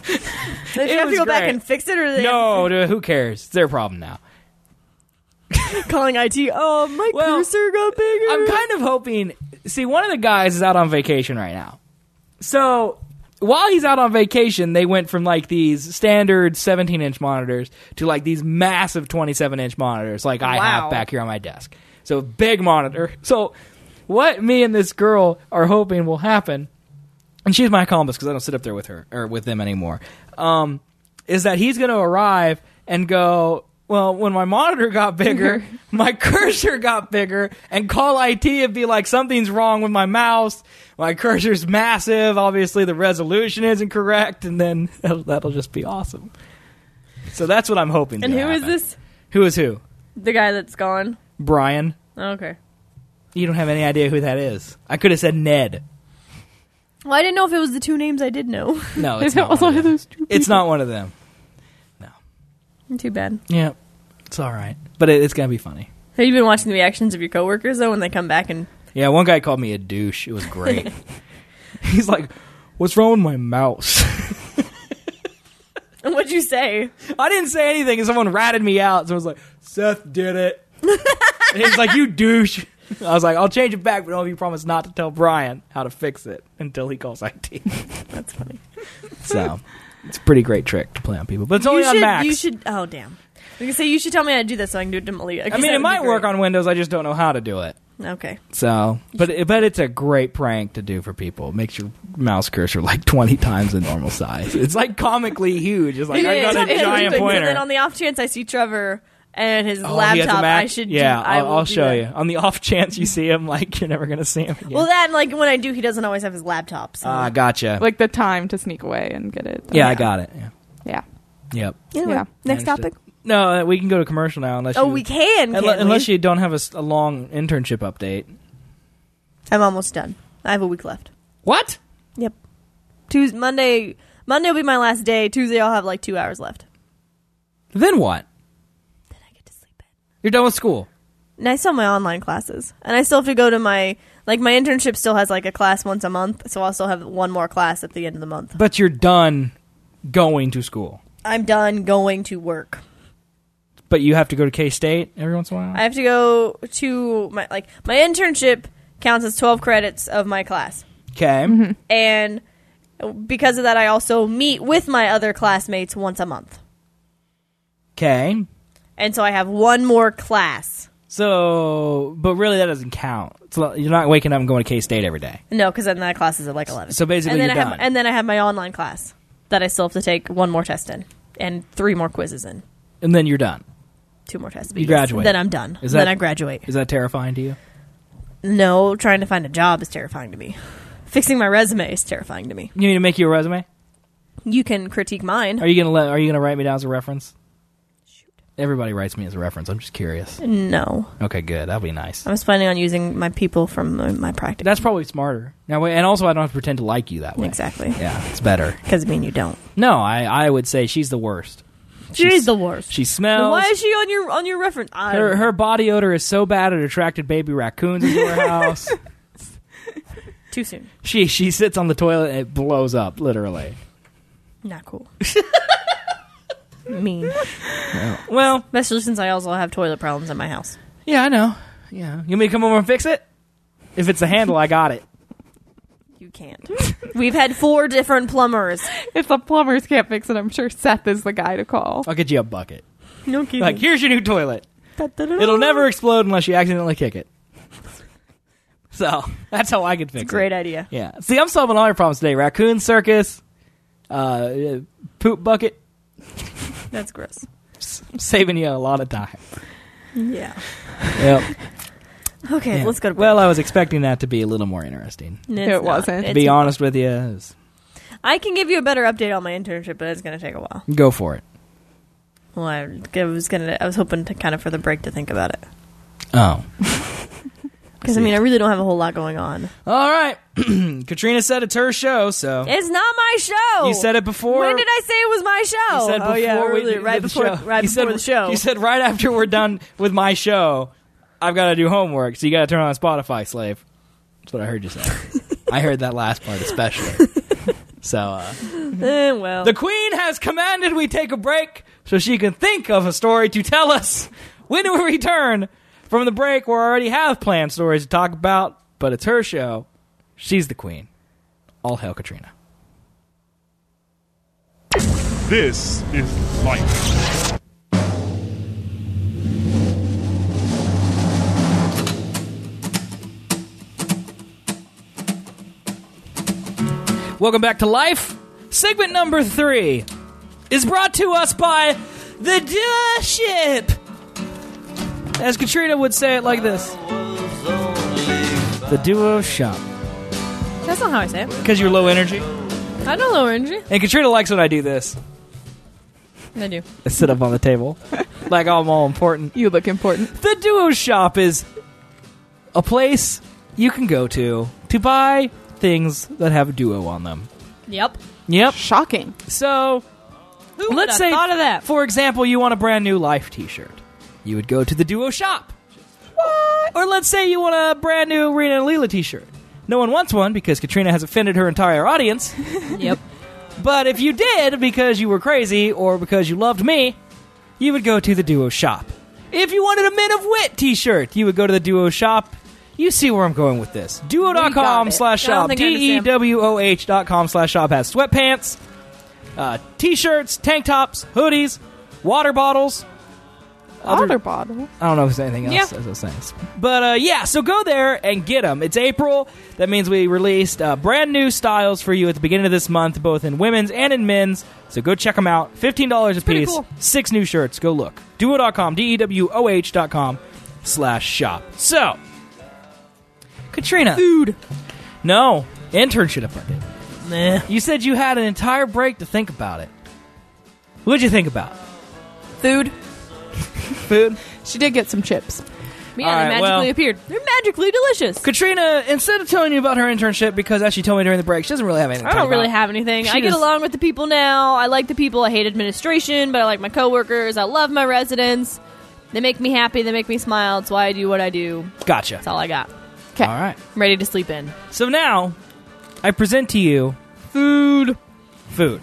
Did you It have to was go back great. and fix it, or they No, dude, who cares? It's their problem now. calling I T? Oh, my Well, cursor got bigger. I'm kind of hoping. See, one of the guys is out on vacation right now. So while he's out on vacation, they went from like these standard seventeen inch monitors to like these massive twenty-seven inch monitors, like I Wow. have back here on my desk. So big monitor. So what me and this girl are hoping will happen, and she's my accomplice because I don't sit up there with her or with them anymore, um, is that he's going to arrive and go, well, when my monitor got bigger, my cursor got bigger, and call I T and be like, something's wrong with my mouse. My cursor's massive. Obviously, the resolution isn't correct, and then that'll, that'll just be awesome. So that's what I'm hoping. And to who is happen. this? Who is who? The guy that's gone. Brian. Okay. You don't have any idea who that is. I could have said Ned. Well, I didn't know if it was the two names I did know. No, it's Is it not one one of of them. those two It's not one of them. Too bad. Yeah, it's all right, but it, it's gonna be funny. Have you been watching the reactions of your coworkers though when they come back and? Yeah, one guy called me a douche. It was great. He's like, "What's wrong with my mouse?" What'd you say? I didn't say anything, and someone ratted me out. So I was like, "Seth did it." And he's like, "You douche." I was like, "I'll change it back, but only if you promise not to tell Brian how to fix it until he calls I T." That's funny. So it's a pretty great trick to play on people, but it's only you on should, Macs. You should. Oh damn. I can say you should tell me how to do this so I can do it to Malia. I mean, it might work on Windows. I just don't know how to do it. Okay. So, but it, but it's a great prank to do for people. It makes your mouse cursor like twenty times the normal size. It's like comically huge. It's like I got a It's giant ridiculous. pointer. And then on the off chance I see Trevor and his Oh, he has a laptop, Mac? I should. Yeah, do, I I'll, will I'll do show that. you. On the off chance you see him, like you're never gonna see him again. Well, that and like when I do, he doesn't always have his laptop. So. Ah, gotcha. Like the time to sneak away and get it. yeah, I got it. Yeah. Yeah. Yep. Anyway, yeah. next Understood. topic. No, uh, we can go to commercial now. Unless Oh, you, we can. unle- Can't unless we? you don't have a, s- a long internship update. I'm almost done. I have a week left. What? Yep. Tuesday, Monday. Monday will be my last day. Tuesday, I'll have like two hours left. Then what? Then I get to sleep in. You're done with school. And I still have my online classes, and I still have to go to my like my internship. Still has like a class once a month, so I'll still have one more class at the end of the month. But you're done going to school. I'm done going to work. But you have to go to K-State every once in a while? I have to go to my like my internship counts as twelve credits of my class, Okay. and because of that, I also meet with my other classmates once a month, Okay. and so I have one more class. So, but really that doesn't count. It's not, you're not waking up and going to K-State every day. No, because then that class is at like eleven. So basically and then you're I have, done. and then I have my online class that I still have to take one more test in and three more quizzes in, And then you're done. two more tests. You graduate. Then I'm done. Is then that- I graduate. Is that terrifying to you? No, trying to find a job is terrifying to me. Fixing my resume is terrifying to me. You need to make you a resume? You can critique mine. Are you gonna let, Are you gonna write me down as a reference? Shoot. Everybody writes me as a reference. I'm just curious. No. Okay, good. That'll be nice. I was planning on using my people from my, my practice. That's probably smarter. Now, and also, I don't have to pretend to like you that way. Exactly. Yeah, it's better. Because, I mean, you don't. No, I, I would say she's the worst. She's the worst. She smells. Well, why is she on your on your reference? I her don't her know. body odor is so bad it attracted baby raccoons into her house. Too soon. She she sits on the toilet and it blows up, literally. Not cool. Mean. Well, Especially since I also have toilet problems in my house. yeah, I know. Yeah, you want me to come over and fix it? If it's the handle, I got it. You can't. We've had four different plumbers. If the plumbers can't fix it, I'm sure Seth is the guy to call. I'll get you a bucket. No kidding. Like, here's your new toilet. It'll never explode unless you accidentally kick it. So that's how I could fix it. Great idea. Yeah. See, I'm solving all your problems today. Raccoon circus, uh, poop bucket. That's gross. S- saving you a lot of time. Yeah. Yep. Okay, Yeah. let's go to break. Well, I was expecting that to be a little more interesting. It's It not. wasn't. To It's- be honest with you, it was- I can give you a better update on my internship, but it's going to take a while. go for it. Well, I was going to. I was hoping to kind of for the break to think about it Oh. because I mean I really don't have a whole lot going on. All right. Katrina said it's her show, so It's not my show. you said it before. When did I say it was my show? You said oh yeah, before we earlier, did right the before, show. right you before said, the show. You said right after we're done with my show, I've got to do homework, so you got to turn on Spotify, slave. That's what I heard you say. I heard that last part especially. So, uh, Eh, well. the Queen has commanded we take a break so she can think of a story to tell us. When we return from the break, we already have planned stories to talk about, but it's her show. She's the Queen. All hail Katrina. This is Life. Welcome back to Life. Segment number three is brought to us by the Duo Ship. As Katrina would say it like this. The Duo Shop. That's not how I say it. Because you're low energy. I know low energy. And Katrina likes when I do this. I do. I sit up on the table. Like I'm all important. You look important. The Duo Shop is a place you can go to to buy things that have a duo on them. Yep. Yep. Shocking. So, Who would let's have say, thought of that? for example, you want a brand new Life t-shirt. You would go to the Duo Shop. What? Or let's say you want a brand new Rena and Leela t-shirt. No one wants one because Katrina has offended her entire audience. Yep. But if you did because you were crazy or because you loved me, you would go to the Duo Shop. If you wanted a Men of Wit t-shirt, you would go to the Duo Shop. You see where I'm going with this. Duo.com slash I don't shop. think I D E understand. W O H dot com slash shop has sweatpants, uh, t-shirts, tank tops, hoodies, water bottles. Other- Water bottle. I don't know if there's anything else Yeah. as those things. But, uh, yeah, so go there and get them. It's April. That means we released uh, brand new styles for you at the beginning of this month, both in women's and in men's. So go check them out. fifteen dollars a pretty piece. cool. Six new shirts. Go look. Duo dot com, D E W O H dot com slash shop. So, Katrina. Food. No. Internship update. Nah. You said you had an entire break to think about it. What'd you think about? Food. Food? She did get some chips. Yeah, All they right, magically well- appeared. They're magically delicious. Katrina, instead of telling you about her internship, because as she told me during the break, she doesn't really have anything to I talk don't really about. have anything. She I get just- along with the people now. I like the people. I hate administration, but I like my coworkers. I love my residents. They make me happy. They make me smile. It's why I do what I do. Gotcha. That's all I got. Okay. All right. I'm ready to sleep in. So now, I present to you food. Food.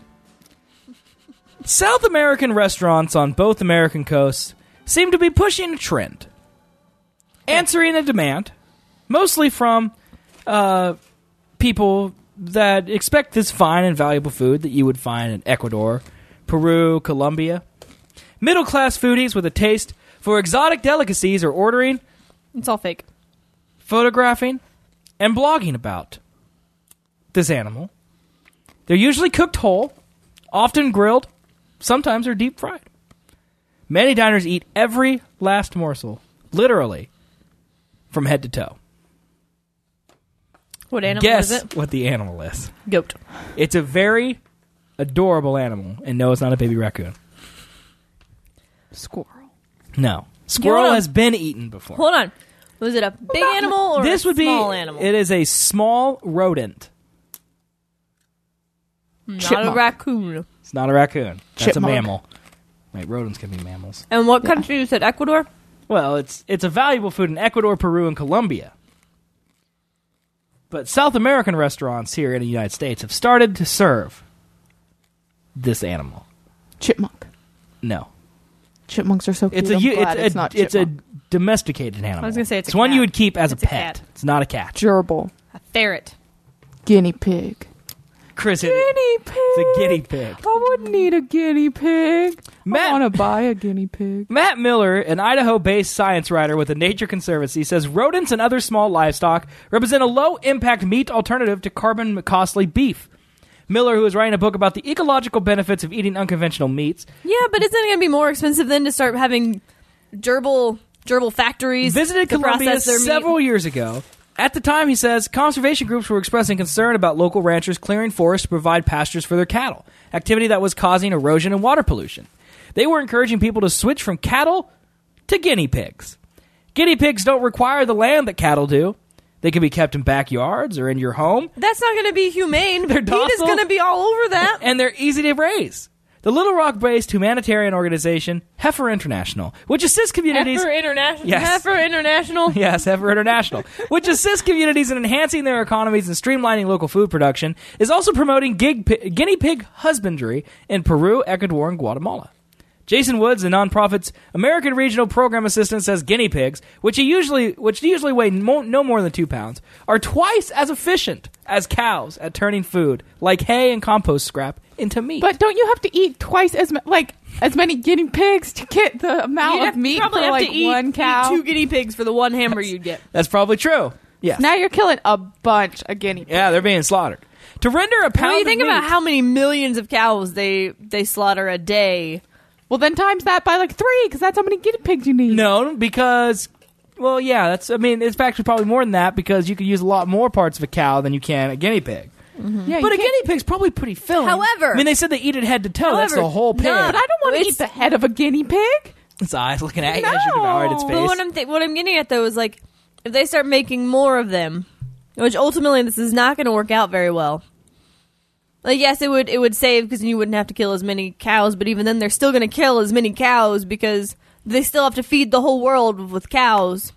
South American restaurants on both American coasts seem to be pushing a trend, answering a demand, mostly from uh, people that expect this fine and valuable food that you would find in Ecuador, Peru, Colombia. Middle-class foodies with a taste for exotic delicacies are ordering, It's all fake. photographing, and blogging about this animal. They're usually cooked whole, often grilled, sometimes they're deep fried. Many diners eat every last morsel, literally, from head to toe. What animal Guess is it? what the animal is. Goat. It's a very adorable animal, and no, it's not a baby raccoon. Squirrel. No. Squirrel on. has been eaten before. Hold on. Was it a big animal or this a would be small animal? It is a small rodent. Not a Chipmunk. raccoon. It's not a raccoon. That's Chipmunk. a mammal. Wait, rodents can be mammals. And what country you said? Ecuador? Well, it's it's a valuable food in Ecuador, Peru, and Colombia. But South American restaurants here in the United States have started to serve this animal. Chipmunk. No, Chipmunks are so cute. it's a I'm u- glad it's, it's a not it's a chipmunk. domesticated animal. I was gonna say it's a one cat. you would keep as It's a a pet. cat. It's not a cat. gerbil. A ferret. Guinea pig. Chris, it, Guinea pig. it's a guinea pig. I wouldn't eat a guinea pig. Matt- I want to buy a guinea pig. Matt Miller, an Idaho-based science writer with the Nature Conservancy, says rodents and other small livestock represent a low-impact meat alternative to carbon-costly beef. Miller, who is writing a book about the ecological benefits of eating unconventional meats, Yeah, but isn't it going to be more expensive then to start having gerbil gerbil factories visited to Colombia process their several meat? years ago. At the time, he says, conservation groups were expressing concern about local ranchers clearing forests to provide pastures for their cattle, activity that was causing erosion and water pollution. They were encouraging people to switch from cattle to guinea pigs. Guinea pigs don't require the land that cattle do. They can be kept in backyards or in your home, That's not going to be humane. They're Meat is docile. going to be all over that. and they're easy to raise. the Little Rock-based humanitarian organization Heifer International, which assists communities... Heifer International. Yes. Heifer International. Yes, Heifer International, which assists communities in enhancing their economies and streamlining local food production, is also promoting gig pi- guinea pig husbandry in Peru, Ecuador, and Guatemala. Jason Woods, the nonprofit's American Regional Program Assistant, says guinea pigs, which usually which usually weigh mo- no more than two pounds, are twice as efficient as cows at turning food, like hay and compost scrap, into meat. But don't you have to eat twice as ma- like as many guinea pigs to get the amount You'd of have- meat probably for have like to eat, one cow? eat two guinea pigs for the one hamburger you'd get. That's probably true. Yes. Now you're killing a bunch of guinea pigs. Yeah, they're being slaughtered. To render a pound When you of think meat, about how many millions of cows they they slaughter a day. Well, then times that by like three, because that's how many guinea pigs you need. No, because, well, yeah, that's. I mean, it's actually probably more than that because you could use a lot more parts of a cow than you can a guinea pig. Mm-hmm. Yeah, But you a can't- guinea pig's probably pretty filling. However- I mean, they said they eat it head to toe. That's However, the whole pig. no, But I don't want to It's- eat the head of a guinea pig. Its eyes looking at you No. as you devour its But face. what I'm th- what I'm getting at though is like if they start making more of them, which ultimately this is not going to work out very well. Like yes, it would it would save because you wouldn't have to kill as many cows, but even then they're still going to kill as many cows because they still have to feed the whole world with cows.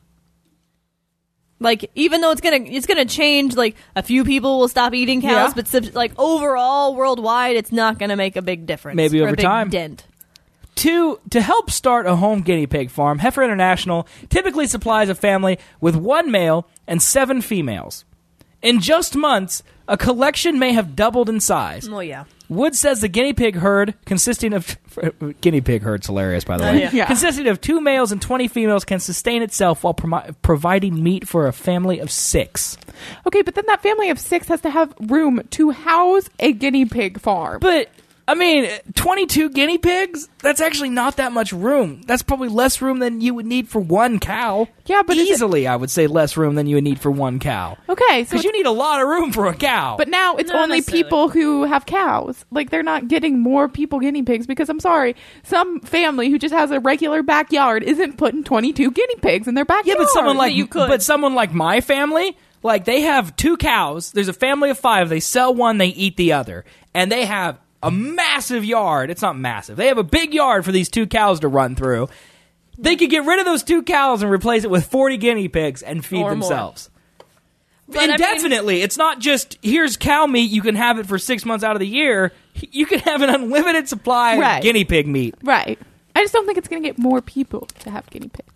Like even though it's gonna it's gonna change, like a few people will stop eating cows, Yeah. but sub- like overall worldwide, it's not gonna make a big difference. Maybe or over a big time. dent. To to help start a home guinea pig farm, Heifer International typically supplies a family with one male and seven females. In just months, a collection may have doubled in size. Well, yeah. Wood says the guinea pig herd, consisting of guinea pig herd's hilarious, by the way, yeah. Yeah. consisting of two males and twenty females, can sustain itself while promi- providing meat for a family of six. Okay, but then that family of six has to have room to house a guinea pig farm. But I mean, twenty-two guinea pigs? That's actually not that much room. That's probably less room than you would need for one cow. Yeah, but is it- easily, I would say less room than you would need for one cow. Okay, so Because you it's- need a lot of room for a cow. but now it's Not only necessarily. people who have cows. Like they're not getting more people guinea pigs because I'm sorry, some family who just has a regular backyard isn't putting twenty-two guinea pigs in their yeah, backyard. but someone like you could. but someone like my family, like they have two cows. There's a family of five. They sell one, they eat the other, and they have a massive yard. It's not massive. They have a big yard for these two cows to run through. They could get rid of those two cows and replace it with forty guinea pigs and feed Or more. themselves. But, I mean- Indefinitely. It's not just, here's cow meat, you can have it for six months out of the year. You can have an unlimited supply Right. of guinea pig meat. right. I just don't think it's going to get more people to have guinea pigs.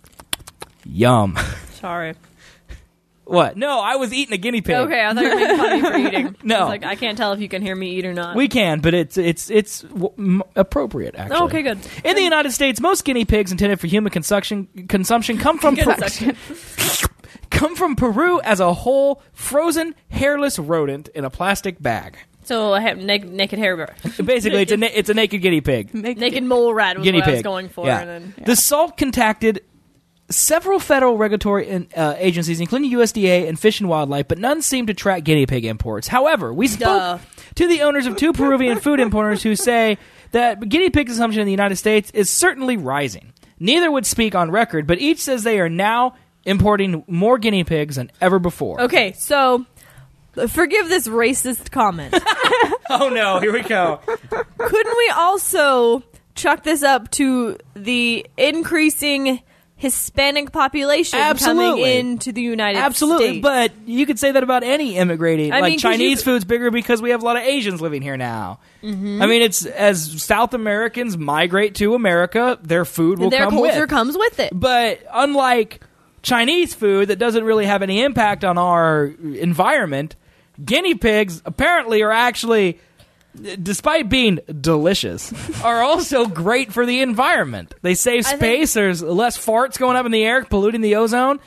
Yum. Sorry. What? No, I was eating a guinea pig. Okay, I thought you were making fun of me for eating. No. I was like, I can't tell if you can hear me eat or not. We can, but it's it's it's w- m- appropriate actually. Oh, okay, good. In the United States, most guinea pigs intended for human consumption consumption come from Good Per- section. come from Peru as a whole frozen hairless rodent in a plastic bag. So I have naked, naked hair. Basically, it's a na- it's a naked guinea pig. Naked mole rat was Guinea what I was pig. going for. Yeah. And then, The salt contacted several federal regulatory in, uh, agencies, including U S D A and Fish and Wildlife, but none seem to track guinea pig imports. However, we spoke Duh. to the owners of two Peruvian food importers who say that guinea pig consumption in the United States is certainly rising. Neither would speak on record, but each says they are now importing more guinea pigs than ever before. okay, so forgive this racist comment. Oh no, here we go. Couldn't we also chuck this up to the increasing Hispanic population Absolutely. coming into the United Absolutely, States? but you could say that about any immigrating. I like mean, 'cause you Chinese could- food's bigger because we have a lot of Asians living here now. Mm-hmm. I mean, it's as South Americans migrate to America, their food will their come culture with. comes with it. But unlike Chinese food that doesn't really have any impact on our environment, guinea pigs apparently are actually, despite being delicious, are also great for the environment. They save I think- space. There's less farts going up in the air, polluting the ozone.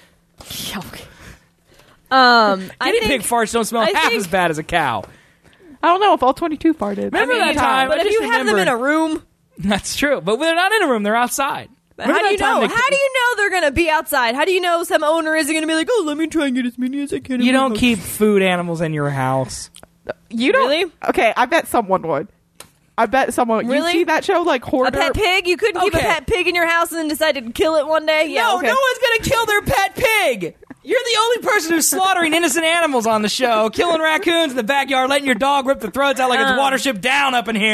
Um, I Guinea think, pig farts don't smell I half think- as bad as a cow. I don't know if all twenty-two farted. Remember I mean, that time? But I if just you have them in remembered- a room, That's true. But they're not in a room. They're outside. Remember how do that you time know? they- How do you know they're going to be outside? How do you know some owner isn't going to be like, oh, let me try and get as many as I can? in You my don't house." keep food animals in your house. You don't Really? Okay, I bet someone would. I bet someone. Really? You see that show like A Hoarder? pet pig? You couldn't keep a Okay. pet pig in your house and then decided to kill it one day? Yeah, no, okay. no one's going to kill their pet pig. You're the only person who's slaughtering innocent animals on the show, killing raccoons in the backyard, letting your dog rip the throats out like it's Uh. Watership Down up in here.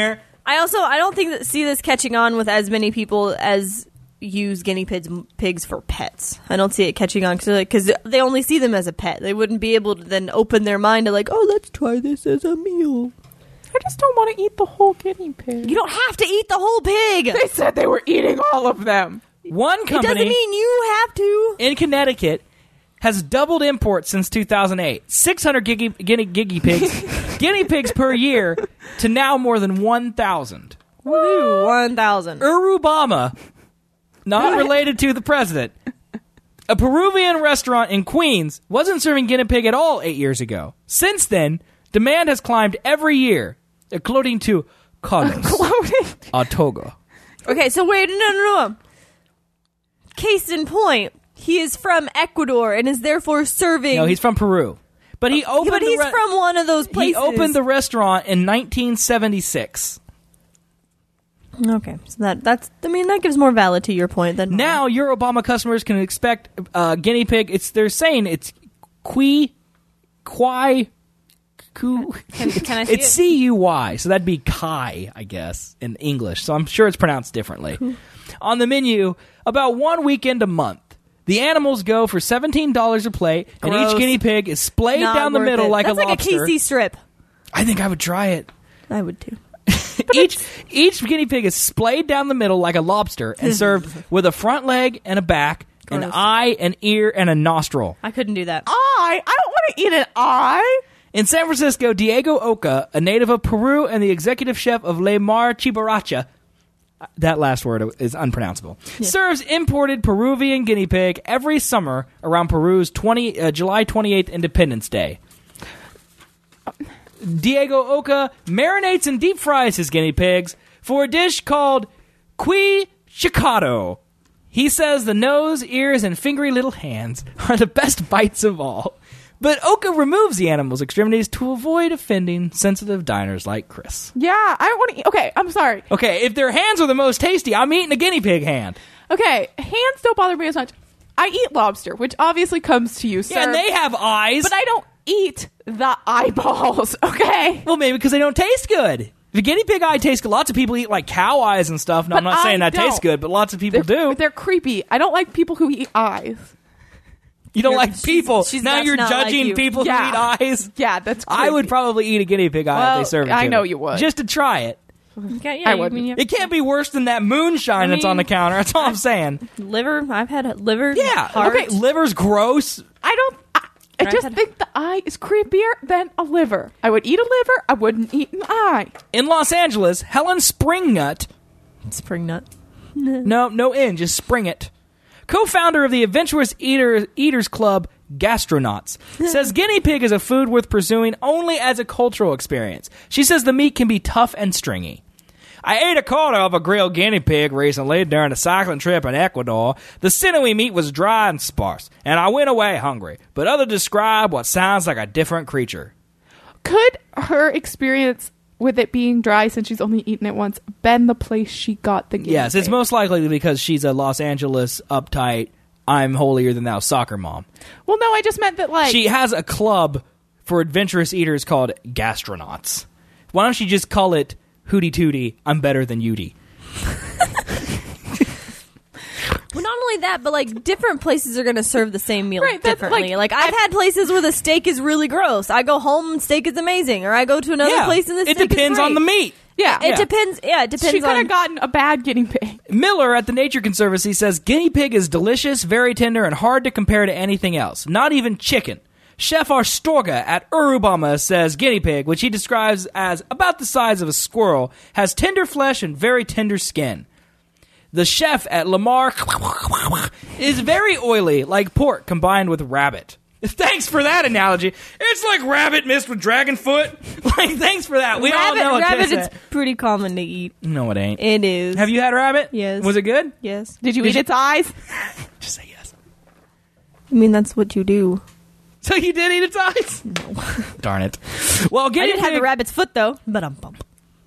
I also I don't think that see this catching on with as many people as use guinea pigs pigs for pets. I don't see it catching on because they only see them as a pet. They wouldn't be able to then open their mind to like, oh, let's try this as a meal. I just don't want to eat the whole guinea pig. You don't have to eat the whole pig. They said they were eating all of them. One company It doesn't mean you have to. in Connecticut has doubled imports since two thousand eight. six hundred guinea, guinea, guinea pigs, guinea pigs per year to now more than one thousand. Woo, one thousand. Urubama, not related to the president. A Peruvian restaurant in Queens wasn't serving guinea pig at all eight years ago. Since then, demand has climbed every year, according to Carlos Artoga. Okay, so wait, no, no, no. Case in point, he is from Ecuador and is therefore serving. No, he's from Peru. But he opened Yeah, but the he's re- from one of those places. He opened the restaurant in nineteen seventy-six. Okay, so that that's. I mean, that gives more valid to your point than mine. Now, your Obama customers can expect uh, guinea pig. It's they're saying it's qui, qui, cu. Can, can I see It's it? C U Y, so that'd be kai, I guess, in English. So I'm sure it's pronounced differently. On the menu, about one weekend a month. The animals go for seventeen dollars a plate, and Gross. each guinea pig is splayed Not down the worth middle it. like That's a like lobster. a K C strip. I think I would try it. I would too. each each guinea pig is splayed down the middle like a lobster and served with a front leg and a back, an Gross. eye, an ear, and a nostril. I couldn't do that. Eye? I don't want to eat an eye. In San Francisco, Diego Oca, a native of Peru and the executive chef of Le Mar Chibaracha, that last word is unpronounceable, serves imported Peruvian guinea pig every summer around Peru's twenty, uh, July twenty-eighth Independence Day. Diego Oca marinates and deep fries his guinea pigs for a dish called qui chicado. He says the nose, ears, and fingery little hands are the best bites of all. But Oka removes the animal's extremities to avoid offending sensitive diners like Chris. Yeah, I don't want to eat. Okay, I'm sorry. Okay, if their hands are the most tasty, I'm eating a guinea pig hand. Okay, hands don't bother me as much. I eat lobster, which obviously comes to you, sir. Yeah, and they have eyes. But I don't eat the eyeballs, okay? Well, maybe because they don't taste good. If a guinea pig eye tastes good, lots of people eat like cow eyes and stuff. No, But I'm not saying I that tastes don't. good, but lots of people they're, do. They're creepy. I don't like people who eat eyes. You don't You're- like she's- people. she's- now that's you're not like judging you. people Yeah. who eat eyes. Yeah, that's creepy. I would probably eat a guinea pig eye Well, if they serve it I to know me. you would. Just to try it. Okay, yeah, I you- wouldn't. mean, you have It can't be worse than that moonshine I that's on the mean- counter. That's all I'm saying. liver. I've had liver. Yeah. heart. Okay. Liver's gross. I don't... I, I Right. just think the eye is creepier than a liver. I would eat a liver. I wouldn't eat an eye. In Los Angeles, Helen Springnut, Spring nut. no, no in, just spring it, co-founder of the Adventurous Eater, Eaters Club, Gastronauts, says guinea pig is a food worth pursuing only as a cultural experience. She says the meat can be tough and stringy. I ate a quarter of a grilled guinea pig recently during a cycling trip in Ecuador. The sinewy meat was dry and sparse, and I went away hungry, but others describe what sounds like a different creature. Could her experience with it being dry, since she's only eaten it once, been the place she got the guinea Yes, it's pig? most likely because she's a Los Angeles uptight, I'm holier than thou soccer mom. Well, no, I just meant that, like... She has a club for adventurous eaters called Gastronauts. Why don't you just call it Hootie Tootie, I'm better than Yudi? Well, not only that, but like different places are going to serve the same meal Right, that's, differently. like, Like, I've had places where the steak is really gross. I go home and steak is amazing, or I go to another yeah, place and the it steak depends is on the meat. yeah. It Yeah. depends. Yeah, it depends She could on. have gotten a bad guinea pig. Miller at the Nature Conservancy says guinea pig is delicious, very tender, and hard to compare to anything else. Not even chicken. Chef Arstorga at Urubama says guinea pig, which he describes as about the size of a squirrel, has tender flesh and very tender skin. The chef at Lamar is very oily, like pork combined with rabbit. Thanks for that analogy. It's like rabbit mixed with dragon foot. Like, thanks for that. We all rabbit, know what rabbit this is pretty common to eat. No, it ain't. It is. Have you had rabbit? Yes. Was it good? Yes. Did you Did eat you- its eyes? Just say yes. I mean, that's what you do. So you did eat its eyes? No. Darn it. Well, I guinea didn't have pig. the rabbit's foot though, but I'm bump.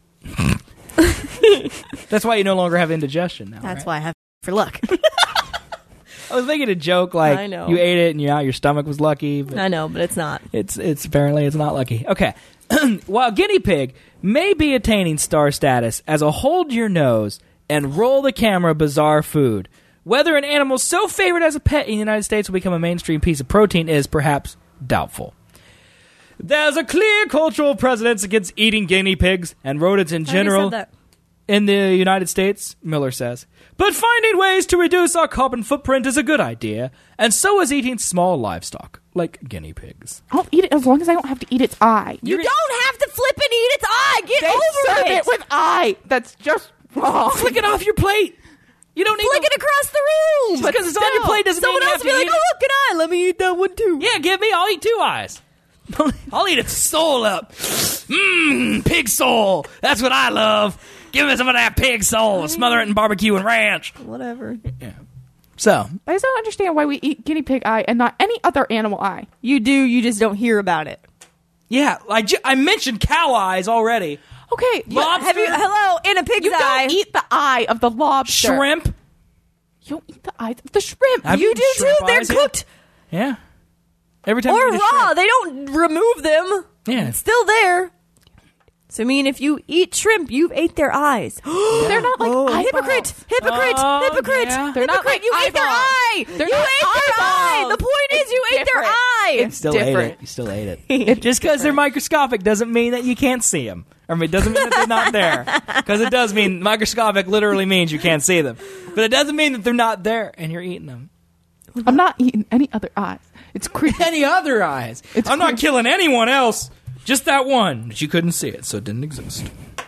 That's why you no longer have indigestion now. That's right? why I have for luck. I was thinking a joke like I know. you ate it and you out your stomach was lucky. But I know, but it's not. It's it's apparently it's not lucky. Okay. While guinea pig may be attaining star status as a hold your nose and roll the camera bizarre food. Whether an animal so favored as a pet in the United States will become a mainstream piece of protein is perhaps doubtful. There's a clear cultural precedence against eating guinea pigs and rodents in I already general said that. in the United States, Miller says. But finding ways to reduce our carbon footprint is a good idea, and so is eating small livestock, like guinea pigs. I'll eat it as long as I don't have to eat its eye. You don't have to flip and eat its eye. Get They over serve it. it with eye. That's just wrong. Flick it off your plate. You don't need Flick to... it across the room. Just because it's on your plate doesn't Someone mean you else have will to be eat like, it. oh, look, an eye. Let me eat that one too. Yeah, give me. I'll eat two eyes. I'll eat its soul up. Mmm, pig soul. That's what I love. Give me some of that pig soul. Smother it in barbecue and ranch. Whatever. Yeah. So, I just don't understand why we eat guinea pig eye and not any other animal eye. You do. You just don't hear about it. yeah, I, ju- I mentioned cow eyes already. Okay, But Lobster. have you? Hello, in a pig's you eye. don't eat the eye of the lobster. Shrimp. You don't eat the eyes of the shrimp. I've You eaten do too. shrimp They're eyes, yeah. cooked Yeah. Every time or you eat a raw. shrimp. They don't remove them. Yeah. It's still there. So I mean, if you eat shrimp, you've ate their eyes. They're not like eyeballs. Hypocrite! Hypocrite! Oh, hypocrite! yeah. They're not hypocrite! like You ate their eyeballs. eye. They're you not ate their eye. eyeballs. The point is, It's you ate their different. eye. It's Still ate different. it. You still ate it. Just because they're microscopic doesn't mean that you can't see them. I mean, it doesn't mean that they're not there. Because it does mean microscopic literally means you can't see them. But it doesn't mean that they're not there and you're eating them. I'm not eating any other eyes. It's creepy. Any other eyes. It's I'm not creepy. killing anyone else. Just that one. But you couldn't see it, so it didn't exist.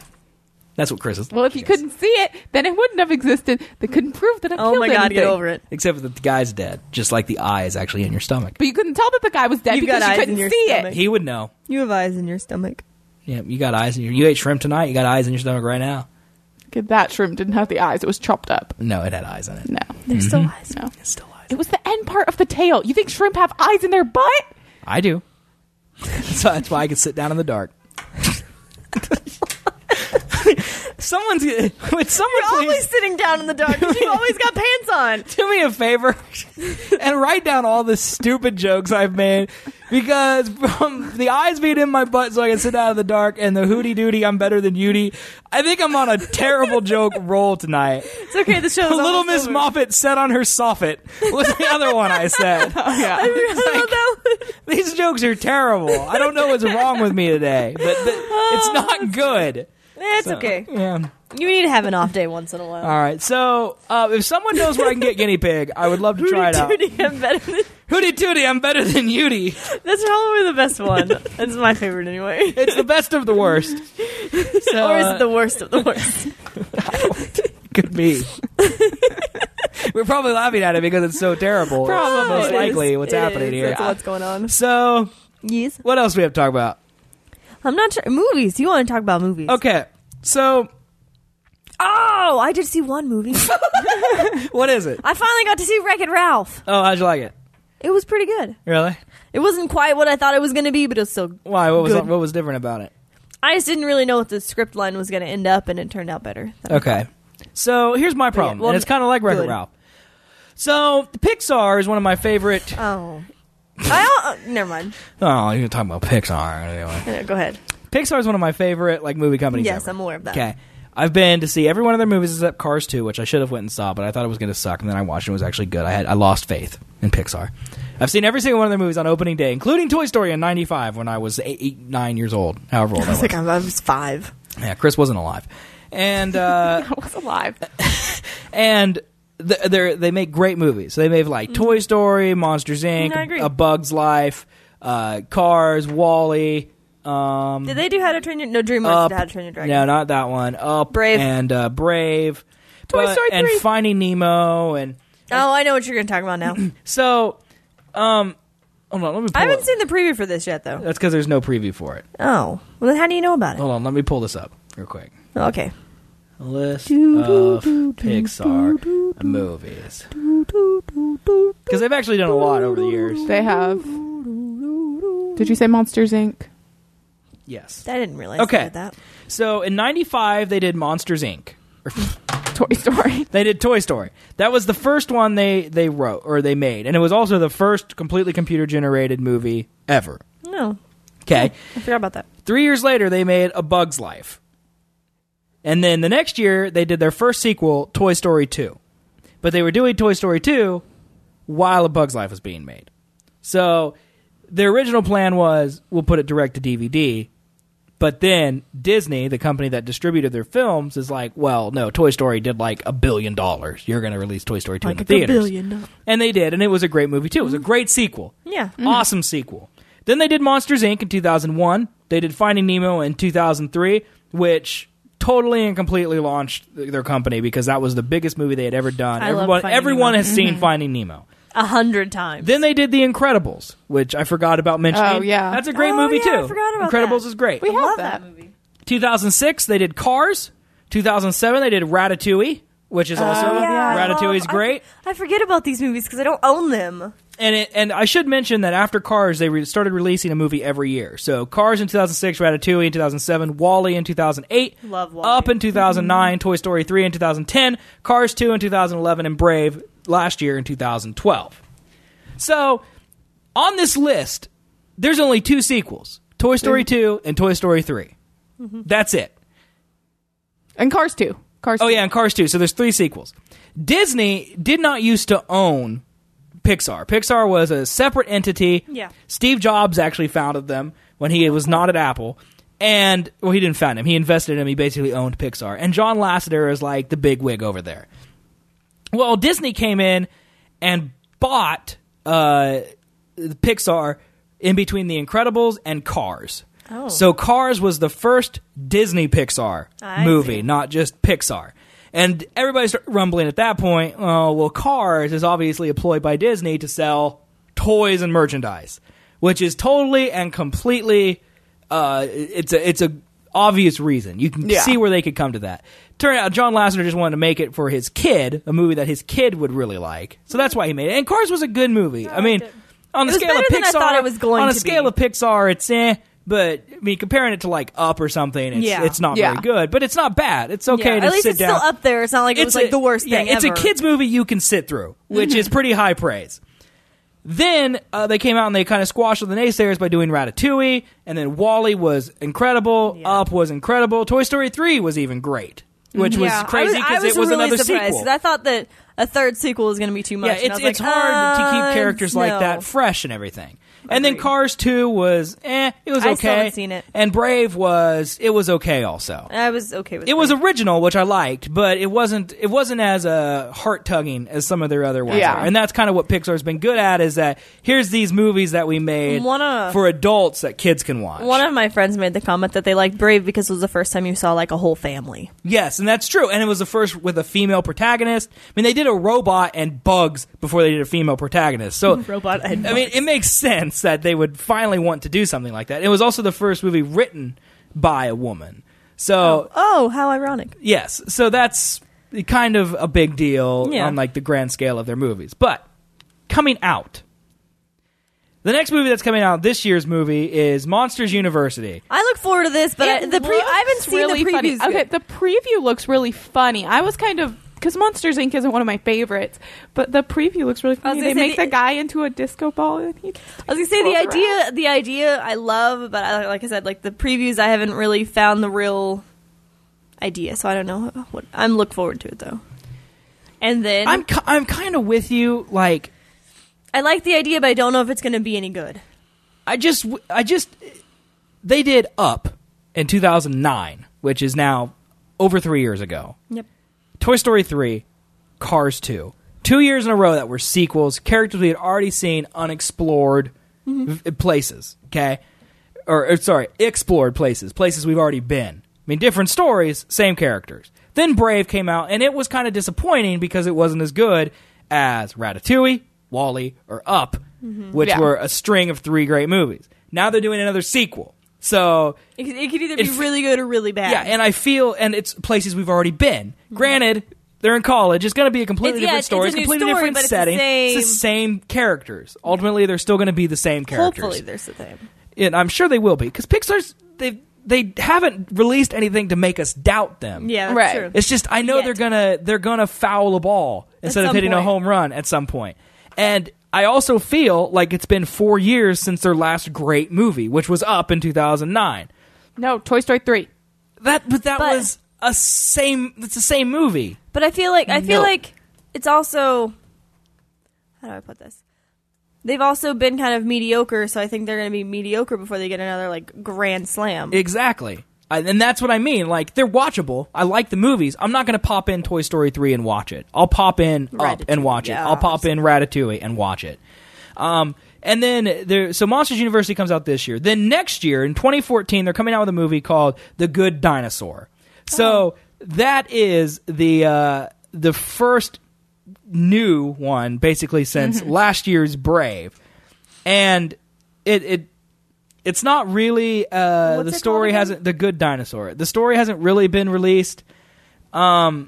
That's what Chris is. Well, if you couldn't see it, then it wouldn't have existed. They couldn't prove that I Oh killed my god, anything. get over it. Except that the guy's dead. Just like the eye is actually in your stomach. But you couldn't tell that the guy was dead You've because got you eyes couldn't in your see stomach. it. He would know. You have eyes in your stomach. Yeah, you got eyes in your... You ate shrimp tonight? You got eyes in your stomach right now? Okay, that shrimp didn't have the eyes. It was chopped up. No, it had eyes in it. No. There's still eyes. No. It's still eyes. It was the end part of the tail. You think shrimp have eyes in their butt? I do. So that's why I can sit down in the dark. Someone's would someone You're always please sitting down in the dark because you've always got pants on. do me a favor and write down all the stupid jokes I've made, because from the eyes being in my butt so I can sit out in the dark and the hootie doody I'm better than Yudi, I think I'm on a terrible joke roll tonight. It's okay. The show's Little almost Miss over. Moppet sat on her soffit was the other one I said. Oh, yeah. I don't know. These jokes are terrible. I don't know what's wrong with me today, but th- it's not good. It's So, okay. Yeah. You need to have an off day once in a while. All right. So, uh, if someone knows where I can get guinea pig, I would love to try it out. Hootie Doody, I'm better than. Hootie tootie, I'm better than Yudi. That's probably the best one. That's my favorite anyway. It's the best of the worst. So, Or is uh, it the worst of the worst? could be. We're probably laughing at it because it's so terrible. Probably. It's most It likely is. what's It happening is. here. That's what's going on. So, Yes. what else do we have to talk about? I'm not sure. Movies. You want to talk about movies? Okay. So, Oh, I did see one movie. what is it? I finally got to see Wreck-It Ralph. Oh, how'd you like it? It was pretty good. Really? It wasn't quite what I thought it was going to be, but it was still. Why? What was Good. what was different about it? I just didn't really know what the script line was going to end up, and it turned out better. Okay. So here's my problem, well, and it's kind of like Wreck-It good. Ralph. So Pixar is one of my favorite. Oh. I don't, uh, never mind. Oh, you're talking about Pixar anyway. Uh, Go ahead. Pixar is one of my favorite like movie companies. Yes, ever. I'm aware of that. Okay. I've been to see every one of their movies except Cars two, which I should have went and saw, but I thought it was going to suck, and then I watched it and it was actually good. I had I lost faith in Pixar. I've seen every single one of their movies on opening day, including Toy Story in ninety-five when I was eight, eight nine years old, however old I I was was. like, I was five. Yeah, Chris wasn't alive. And uh, I was alive. and th- they they make great movies. So they made like Toy Story, Monsters Incorporated, Mm. I agree. A Bug's Life, uh, Cars, Wall-E. Um, Did they do How to Train Your... No, DreamWorks Up, did How to Train Your Dragon. No, not that one. Up, Brave. and uh, Brave. Toy But- Story and three. Finding Nemo, and Oh, I know what you're going to talk about now. so. Um, hold on, let me. Pull I haven't up. seen the preview for this yet, though. That's because there's no preview for it. Oh. Well, then how do you know about it? Hold on, let me pull this up real quick. Okay. A list of Pixar movies. Because they've actually done a lot over the years. They have. Did you say Monsters Incorporated? Yes. I didn't realize Okay. they did that. So in ninety-five, they did Monsters Incorporated. Toy Story. They did Toy Story. That was the first one they, they wrote, or they made. And it was also the first completely computer-generated movie ever. No. Okay? I forgot about that. Three years later, they made A Bug's Life. And then the next year, they did their first sequel, Toy Story two. But they were doing Toy Story two while A Bug's Life was being made. So their original plan was, we'll put it direct to D V D. But then Disney, the company that distributed their films, is like, well, no, Toy Story did like a billion dollars. You're going to release Toy Story two Like in the a theaters. billion dollars. And they did, and it was a great movie, too. It was a great sequel. Yeah. Awesome sequel. Then they did Monsters, Incorporated in two thousand one. They did Finding Nemo in two thousand three, which totally and completely launched their company because that was the biggest movie they had ever done. I love everyone Finding everyone Nemo. has seen Finding Nemo. A hundred times. Then they did The Incredibles, which I forgot about mentioning. Oh, yeah. That's a great Oh, movie, yeah, too. I forgot about Incredibles that. is great. We I have love that. that movie. two thousand six, they did Cars. two thousand seven, they did Ratatouille, which is also Oh, yeah, I Ratatouille's love- great. I, I forget about these movies because I don't own them. And it, and I should mention that after Cars, they re- started releasing a movie every year. So Cars in two thousand six, Ratatouille in two thousand seven, WALL-E in two thousand eight, Love WALL-E. Up in two thousand nine, Toy Story three in two thousand ten, Cars two in two thousand eleven, and Brave last year in two thousand twelve. So on this list, there's only two sequels, Toy Story two and Toy Story three. Mm-hmm. That's it. And Cars two. Cars Oh, two. yeah, and Cars two. So there's three sequels. Disney did not used to own Pixar. Pixar was a separate entity. Yeah. Steve Jobs actually founded them when he was not at Apple. And, well, he didn't found him. He invested in him. He basically owned Pixar. And John Lasseter is like the big wig over there. Well, Disney came in and bought uh, Pixar in between The Incredibles and Cars. Oh. So Cars was the first Disney Pixar I movie, see. not just Pixar. And everybody started rumbling at that point, oh, well, Cars is obviously employed by Disney to sell toys and merchandise, which is totally and completely, uh, it's a, it's a obvious reason. You can Yeah. see where they could come to that. Turned out John Lasseter just wanted to make it for his kid, a movie that his kid would really like. So that's why he made it. And Cars was a good movie. I mean, on the It was scale of better than I Pixar, thought it was going on a to scale be. of Pixar, it's eh. But I mean, comparing it to like Up or something, it's, Yeah. it's not Yeah. very good. But it's not bad. It's okay Yeah, to At least sit it's down. still up there. It's not like it was like a- the worst yeah, thing it's ever. a kids movie you can sit through, which is pretty high praise. Then uh, they came out and they kind of squashed the naysayers by doing Ratatouille, and then WALL-E was incredible. Yeah. Up was incredible. Toy Story three was even great, which was Yeah, crazy I was, I because it was really another surprised, sequel. 'cause I thought that a third sequel was going to be too much. Yeah, and I it's was it's like, hard to uh, keep characters like no. that fresh and everything. And then Agreed. Cars two was eh, it was I okay. still haven't seen it. And Brave was it was okay also. I was okay with It was Brave. original, which I liked, but it wasn't. It wasn't as uh, heart tugging as some of their other ones Yeah. are. And that's kind of what Pixar's been good at. Is that here's these movies that we made Wanna- for adults that kids can watch. One of my friends made the comment that they liked Brave because it was the first time you saw like a whole family. Yes, and that's true. And it was the first with a female protagonist. I mean, they did a robot and bugs before they did a female protagonist. So Robot and I mean, it makes sense that they would finally want to do something like that. It was also the first movie written by a woman. So Oh, how ironic. yes, so that's kind of a big deal Yeah. on like the grand scale of their movies. But coming out, the next movie that's coming out, this year's movie, is Monsters University. I look forward to this, but I, It the pre- I haven't looks seen really the funny. previews. Okay, yet. the preview looks really funny. I was kind of because Monsters Incorporated isn't one of my favorites, but the preview looks really funny. gonna They say make the- the guy into a disco ball, and he. I was gonna say the twirls idea. around. The idea I love, but I, like I said, like the previews, I haven't really found the real idea, so I don't know what. I'm look forward to it though. And then I'm ki- I'm kind of with you. Like I like the idea, but I don't know if it's going to be any good. I just I just they did Up in two thousand nine, which is now over three years ago. Yep. Toy Story three, Cars two. Two years in a row that were sequels, characters we had already seen, unexplored v- places, okay? Or, or, sorry, explored places, places we've already been. I mean, different stories, same characters. Then Brave came out, and it was kind of disappointing because it wasn't as good as Ratatouille, WALL-E, or Up, which Yeah. were a string of three great movies. Now they're doing another sequel. So It, could- it could either It be f- really good or really bad. yeah, and I feel, and it's places we've already been. Granted, they're in college. It's going to be a completely It's- yeah, different it's- story. it's a new completely story, different but it's the setting. It's the same- same characters. Ultimately, they're still going to be the same characters. hopefully there's the same. And I'm sure they will be because Pixar's they they haven't released anything to make us doubt them. Yeah, that's Right. true. It's just I know Yet. they're gonna they're gonna foul a ball instead of some hitting a point. home run at some point. And I also feel like it's been four years since their last great movie, which was Up in two thousand nine. No, Toy Story three. That, but that But- was a same. It's the same movie. But I feel like I feel No. like it's also, how do I put this? They've also been kind of mediocre, so I think they're going to be mediocre before they get another like grand slam. Exactly. I, and that's what I mean. Like, they're watchable. I like the movies. I'm not going to pop in Toy Story three and watch it. I'll pop in Up Ratatouille, and watch it. yeah. I'll pop in Ratatouille and watch it. Um, and then there, so Monsters University comes out this year. Then next year in twenty fourteen, they're coming out with a movie called The Good Dinosaur. So that is the uh, the first new one, basically, since last year's Brave, and it it it's not really uh, What's the it story called again? hasn't the Good Dinosaur. The story hasn't really been released, um,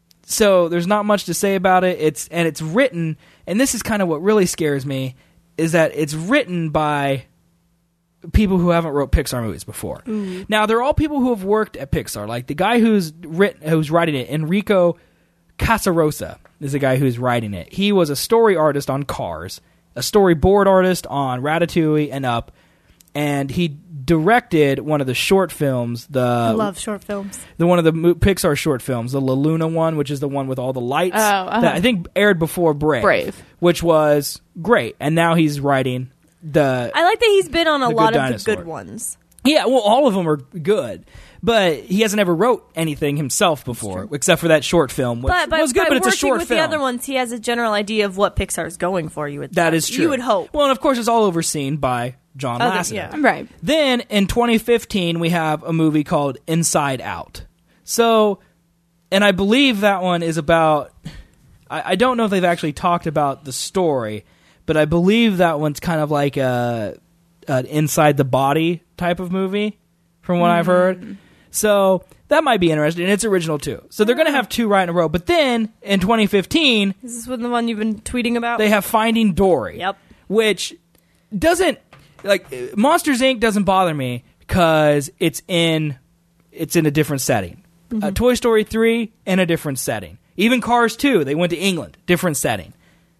so there's not much to say about it. It's and it's written, and this is kind of what really scares me, is that it's written by people who haven't wrote Pixar movies before. Now, they're all people who have worked at Pixar. Like the guy who's written, who's writing it, Enrico Casarosa, is the guy who's writing it. He was a story artist on Cars, a storyboard artist on Ratatouille and Up, and he directed one of the short films. The I love short films. the one of the mo- Pixar short films, the La Luna one, which is the one with all the lights. Oh, uh-huh. That I think aired before Brave, Brave. which was great. And now he's writing the. I like that he's been on a The lot Good of Dinosaur. the good ones. Yeah, well, all of them are good, but he hasn't ever wrote anything himself before, except for that short film, which But, but was good, by but it's a working short with film. the other ones, he has a general idea of what Pixar's going for. You would That is true. You would hope. Well, and of course, it's all overseen by John Other- Lasseter. yeah. Right. Then in twenty fifteen, we have a movie called Inside Out. So, and I believe that one is about. I, I don't know if they've actually talked about the story, but I believe that one's kind of like a, an inside the body type of movie, from what I've heard. So that might be interesting, and it's original too. So they're going to have two right in a row. But then in twenty fifteen, Is this one the one you've been tweeting about? they have Finding Dory. Yep. Which doesn't like Monsters Incorporated doesn't bother me because it's in it's in a different setting. Uh, Toy Story three in a different setting. Even Cars two, they went to England, different setting.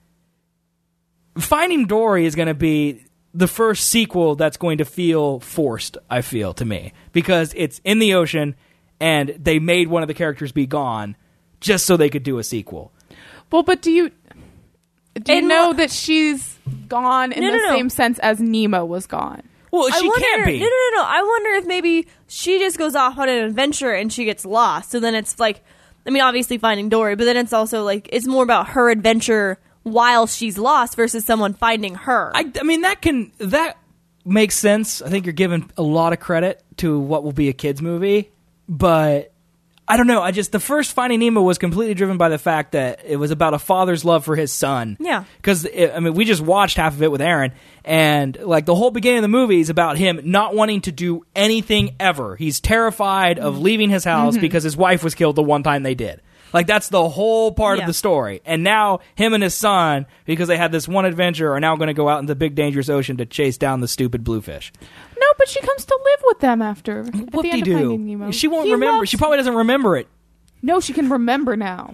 Finding Dory is going to be the first sequel that's going to feel forced, I feel, to me, because it's in the ocean and they made one of the characters be gone just so they could do a sequel. Well, but do you do you And know what- that she's gone in No, the no, no. same sense as Nemo was gone? Well, I she wonder, can't be. No, no, no, no. I wonder if maybe she just goes off on an adventure and she gets lost. So then it's like, I mean, obviously Finding Dory, but then it's also like it's more about her adventure while she's lost versus someone finding her. I, I mean, that can that makes sense. I think you're giving a lot of credit to what will be a kids movie, but I don't know. I just the first Finding Nemo was completely driven by the fact that it was about a father's love for his son. Yeah. Because I mean, we just watched half of it with Aaron, and like the whole beginning of the movie is about him not wanting to do anything ever. He's terrified of leaving his house because his wife was killed the one time they did. Like, that's the whole part Yeah. of the story. And now, him and his son, because they had this one adventure, are now going to go out in the big, dangerous ocean to chase down the stupid bluefish. No, but she comes to live with them after. At the end of Whoop-de-doo. Finding Nemo. She won't He remember. loves- She probably doesn't remember it. No, she can remember now.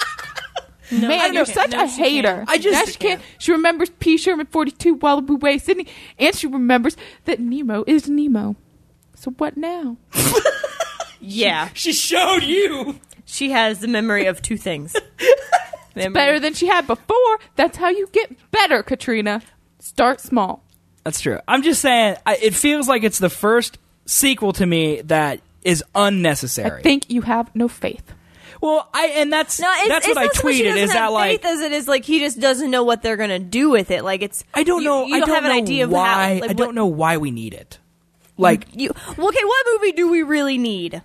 Man, you're such No, a she hater. can't. I just- Now she can't. She remembers P. Sherman forty-two, Wallaby Way, Sydney, and she remembers that Nemo is Nemo. So what now? yeah, She showed you. she has the memory of two things. Memory- Better than she had before. That's how you get better, Katrina. Start small. That's true. I'm just saying, I, it feels like it's the first sequel to me that is unnecessary. I think you have no faith. well, I and that's No, it's, that's it's what I not so much he tweeted. doesn't Is have that like faith as it is like he just doesn't know what they're gonna do with it. Like it's I don't you- know. You I don't, don't have an know idea of why. how. Like, I what- don't know why we need it. Like, You well, okay? What movie do we really need?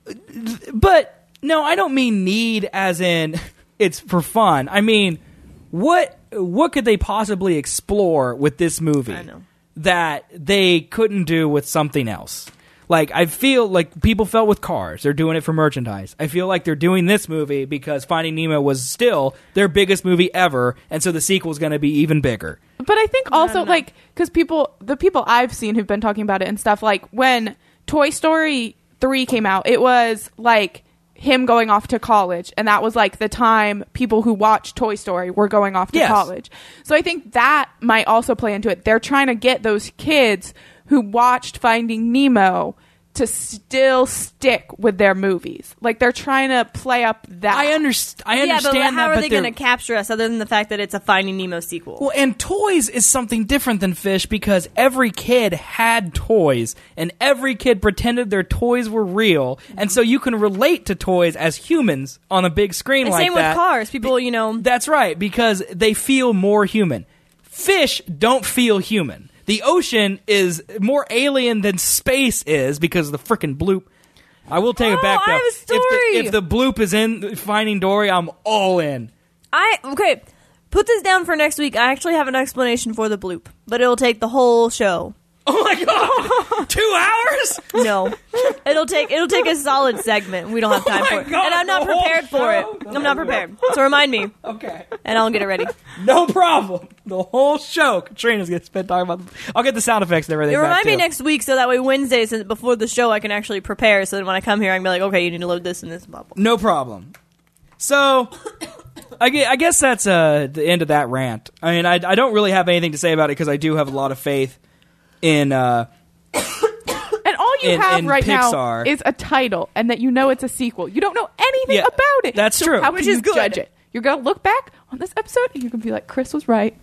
but no, I don't mean need as in it's for fun. I mean, what what could they possibly explore with this movie I know. that they couldn't do with something else? Like, I feel like people felt with Cars. They're doing it for merchandise. I feel like they're doing this movie because Finding Nemo was still their biggest movie ever, and so the sequel's going to be even bigger. But I think also, like, because people, the people I've seen who've been talking about it and stuff, like, when Toy Story three came out, it was, like, him going off to college. And that was, like, the time people who watched Toy Story were going off to Yes. college. So I think that might also play into it. They're trying to get those kids who watched Finding Nemo to still stick with their movies. Like they're trying to play up that. I, underst- I Yeah, understand but how that, are but they they're- going to capture us other than the fact that it's a Finding Nemo sequel? Well, and toys is something different than fish because every kid had toys, and every kid pretended their toys were real, and so you can relate to toys as humans on a big screen And like same that. with cars. People, you know, That's right, because they feel more human. Fish don't feel human. The ocean is more alien than space is because of the frickin' bloop. I will take Oh, it back, though. I have a story. If, the, if the bloop is in Finding Dory, I'm all in. I okay. Put this down for next week. I actually have an explanation for the bloop, but it'll take the whole show. Oh my god! Two hours? No, it'll take it'll take a solid segment. We don't have time Oh for my it, God, and I'm not the whole prepared for it. show? I'm not prepared. So remind me, Okay. and I'll get it ready. No problem. The whole show, Katrina's going to spend talking about. The, I'll get the sound effects and everything. You back remind me too. next week, so that way Wednesday, so before the show, I can actually prepare. So that when I come here, I can be like, okay, you need to load this and this. Blah, blah. No problem. So, I gue- I guess that's uh, the end of that rant. I mean, I, I don't really have anything to say about it because I do have a lot of faith in. Uh, And all you in- have in right Pixar. now is a title and that you know it's a sequel. You don't know anything Yeah, about it. that's So true. How Which can is you good. judge it? You're going to look back on this episode and you're going to be like, Chris was right.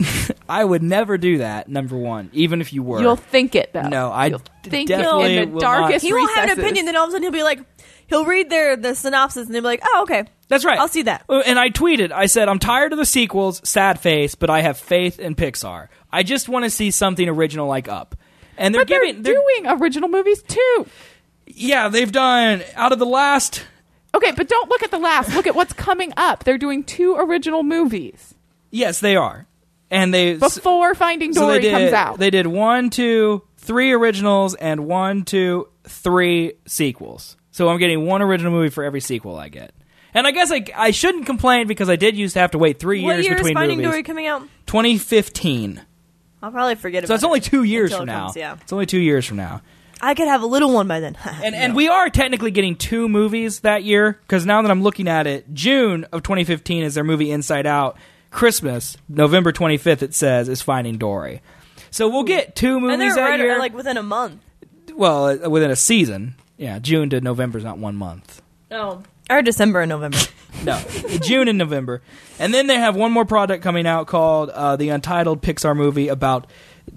I would never do that. Number one, even if you were. You'll think it, though. No, I You'll d- think definitely it in the will darkest He won't have an recesses. opinion. Then all of a sudden he'll be like, he'll read their the synopsis and they'll be like, oh, okay, That's right. I'll see that. Uh, And I tweeted, I said, I'm tired of the sequels, sad face, but I have faith in Pixar. I just want to see something original like Up. And they're But they're giving, they're, doing original movies, too. yeah, they've done, out of the last, Okay, but don't look at the last. Look at what's coming up. They're doing two original movies yes, they are. And they, before Finding so Dory they did, comes out. They did one, two, three originals and one, two, three sequels. So I'm getting one original movie for every sequel I get. And I guess I, I shouldn't complain because I did used to have to wait three What years year is between Finding movies. Dory coming out? twenty fifteen. I'll probably forget about So it. it's only two years Until from it now. comes, yeah. It's only two years from now. I could have a little one by then. And and we are technically getting two movies that year because now that I'm looking at it, June of twenty fifteen is their movie Inside Out. Christmas, November twenty-fifth, it says, is Finding Dory. So we'll get two movies and they're that right year. like within a month. well, uh, within a season. Yeah, June to November is not one month. Oh, or December and November. No, June and November. And then they have one more product coming out called uh, the Untitled Pixar movie about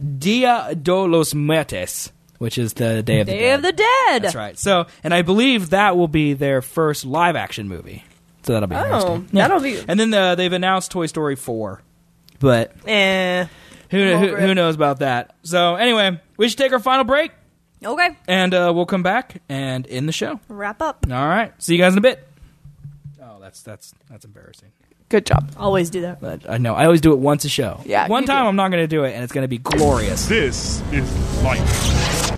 Dia de los Muertos, which is the Day of the Day Dead. of the Dead. That's right. So, and I believe that will be their first live action movie. So that'll be Oh, interesting. that'll be- And then uh, they've announced Toy Story four, but Eh. who I'm who, over who it. knows about that? So anyway, we should take our final break, Okay. and uh, we'll come back and end the show. Wrap up. All right. See you guys in a bit. Oh, that's that's that's embarrassing. Good job. Always do that. But I know I always do it once a show. Yeah, One you time do. I'm not going to do it, and it's going to be glorious. This is life.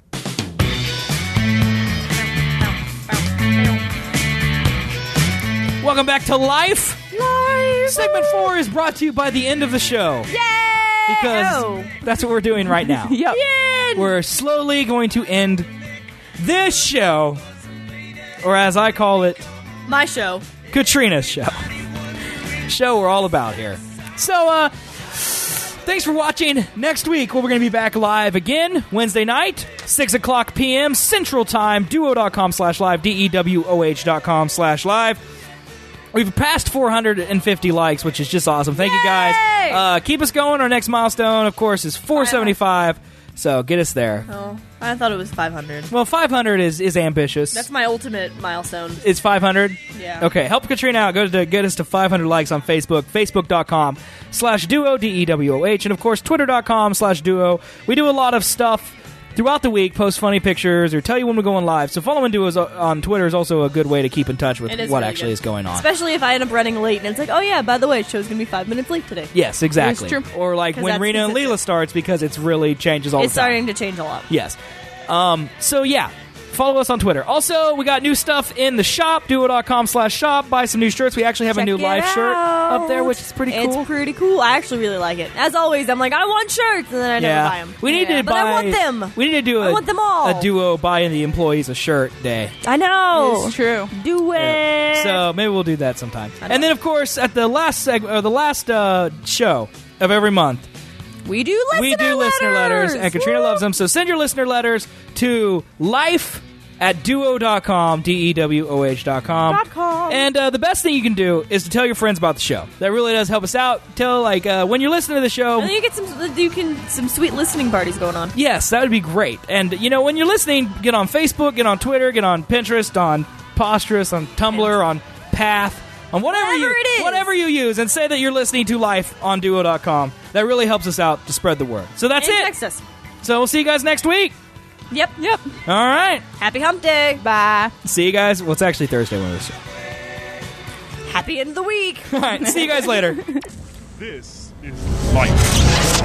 Welcome back to Life. Life. Segment four is brought to you by the end of the show. Yay! Because Oh. that's what we're doing right now. Yep. We're slowly going to end this show, or as I call it, My show. Katrina's show. Show we're all about here. So, uh, thanks for watching. Next week, we're going to be back live again, Wednesday night, six o'clock p.m. Central Time, duo.com slash live, D-E-W-O-H dot com slash live. We've passed four hundred fifty likes, which is just awesome. Thank you guys. Yay! Uh, keep us going. Our next milestone, of course, is four seventy-five. So get us there. Oh, I thought it was five hundred. Well, five hundred is, is ambitious. That's my ultimate milestone. It's five hundred? Yeah. Okay, help Katrina out. Go to get us to five hundred likes on Facebook, facebook.com slash duo, D E W O H, and of course, twitter.com slash duo. We do a lot of stuff throughout the week, post funny pictures, or tell you when we're going live. So following Duos on Twitter is also a good way to keep in touch with It what is really actually good. is going on. Especially if I end up running late and it's like, oh yeah, by the way, show's gonna be five minutes late today. Yes, exactly. It's true. Or like 'Cause when that's Rena and consistent. Leela starts because it's really changes all It's the time. starting to change a lot. Yes. Um, so yeah, follow us on Twitter. Also, we got new stuff in the shop, duo.com slash shop. Buy some new shirts. We actually have Check a new it live shirt out. up there, which is pretty cool. It's pretty cool. I actually really like it. As always, I'm like, I want shirts, and then I never buy them. We need yeah, to but buy. I want them. We need to do a, I want them all. a duo buying the employees a shirt day. I know. It's true. Do it. So maybe we'll do that sometime. I know. And then, of course, at the last segment or the last uh, show of every month, we do listener we do letters. listener letters, and Katrina Woo. loves them. So send your listener letters to life at duo dot com, D E W O H dot com. Dot com. And uh, the best thing you can do is to tell your friends about the show. That really does help us out. Tell, like, uh, when you're listening to the show... And then you get some, you can, some sweet listening parties going on. Yes, that would be great. And, you know, when you're listening, get on Facebook, get on Twitter, get on Pinterest, on Posterous, on Tumblr, on Path, on whatever, Whatever you it is. whatever you use, and say that you're listening to Life on duo dot com. That really helps us out to spread the word. So that's And it. text us. So we'll see you guys next week. Yep. Yep. All right. Happy hump day. Bye. See you guys. Well, it's actually Thursday when we show. Happy end of the week. All right. See you guys later. This is Life.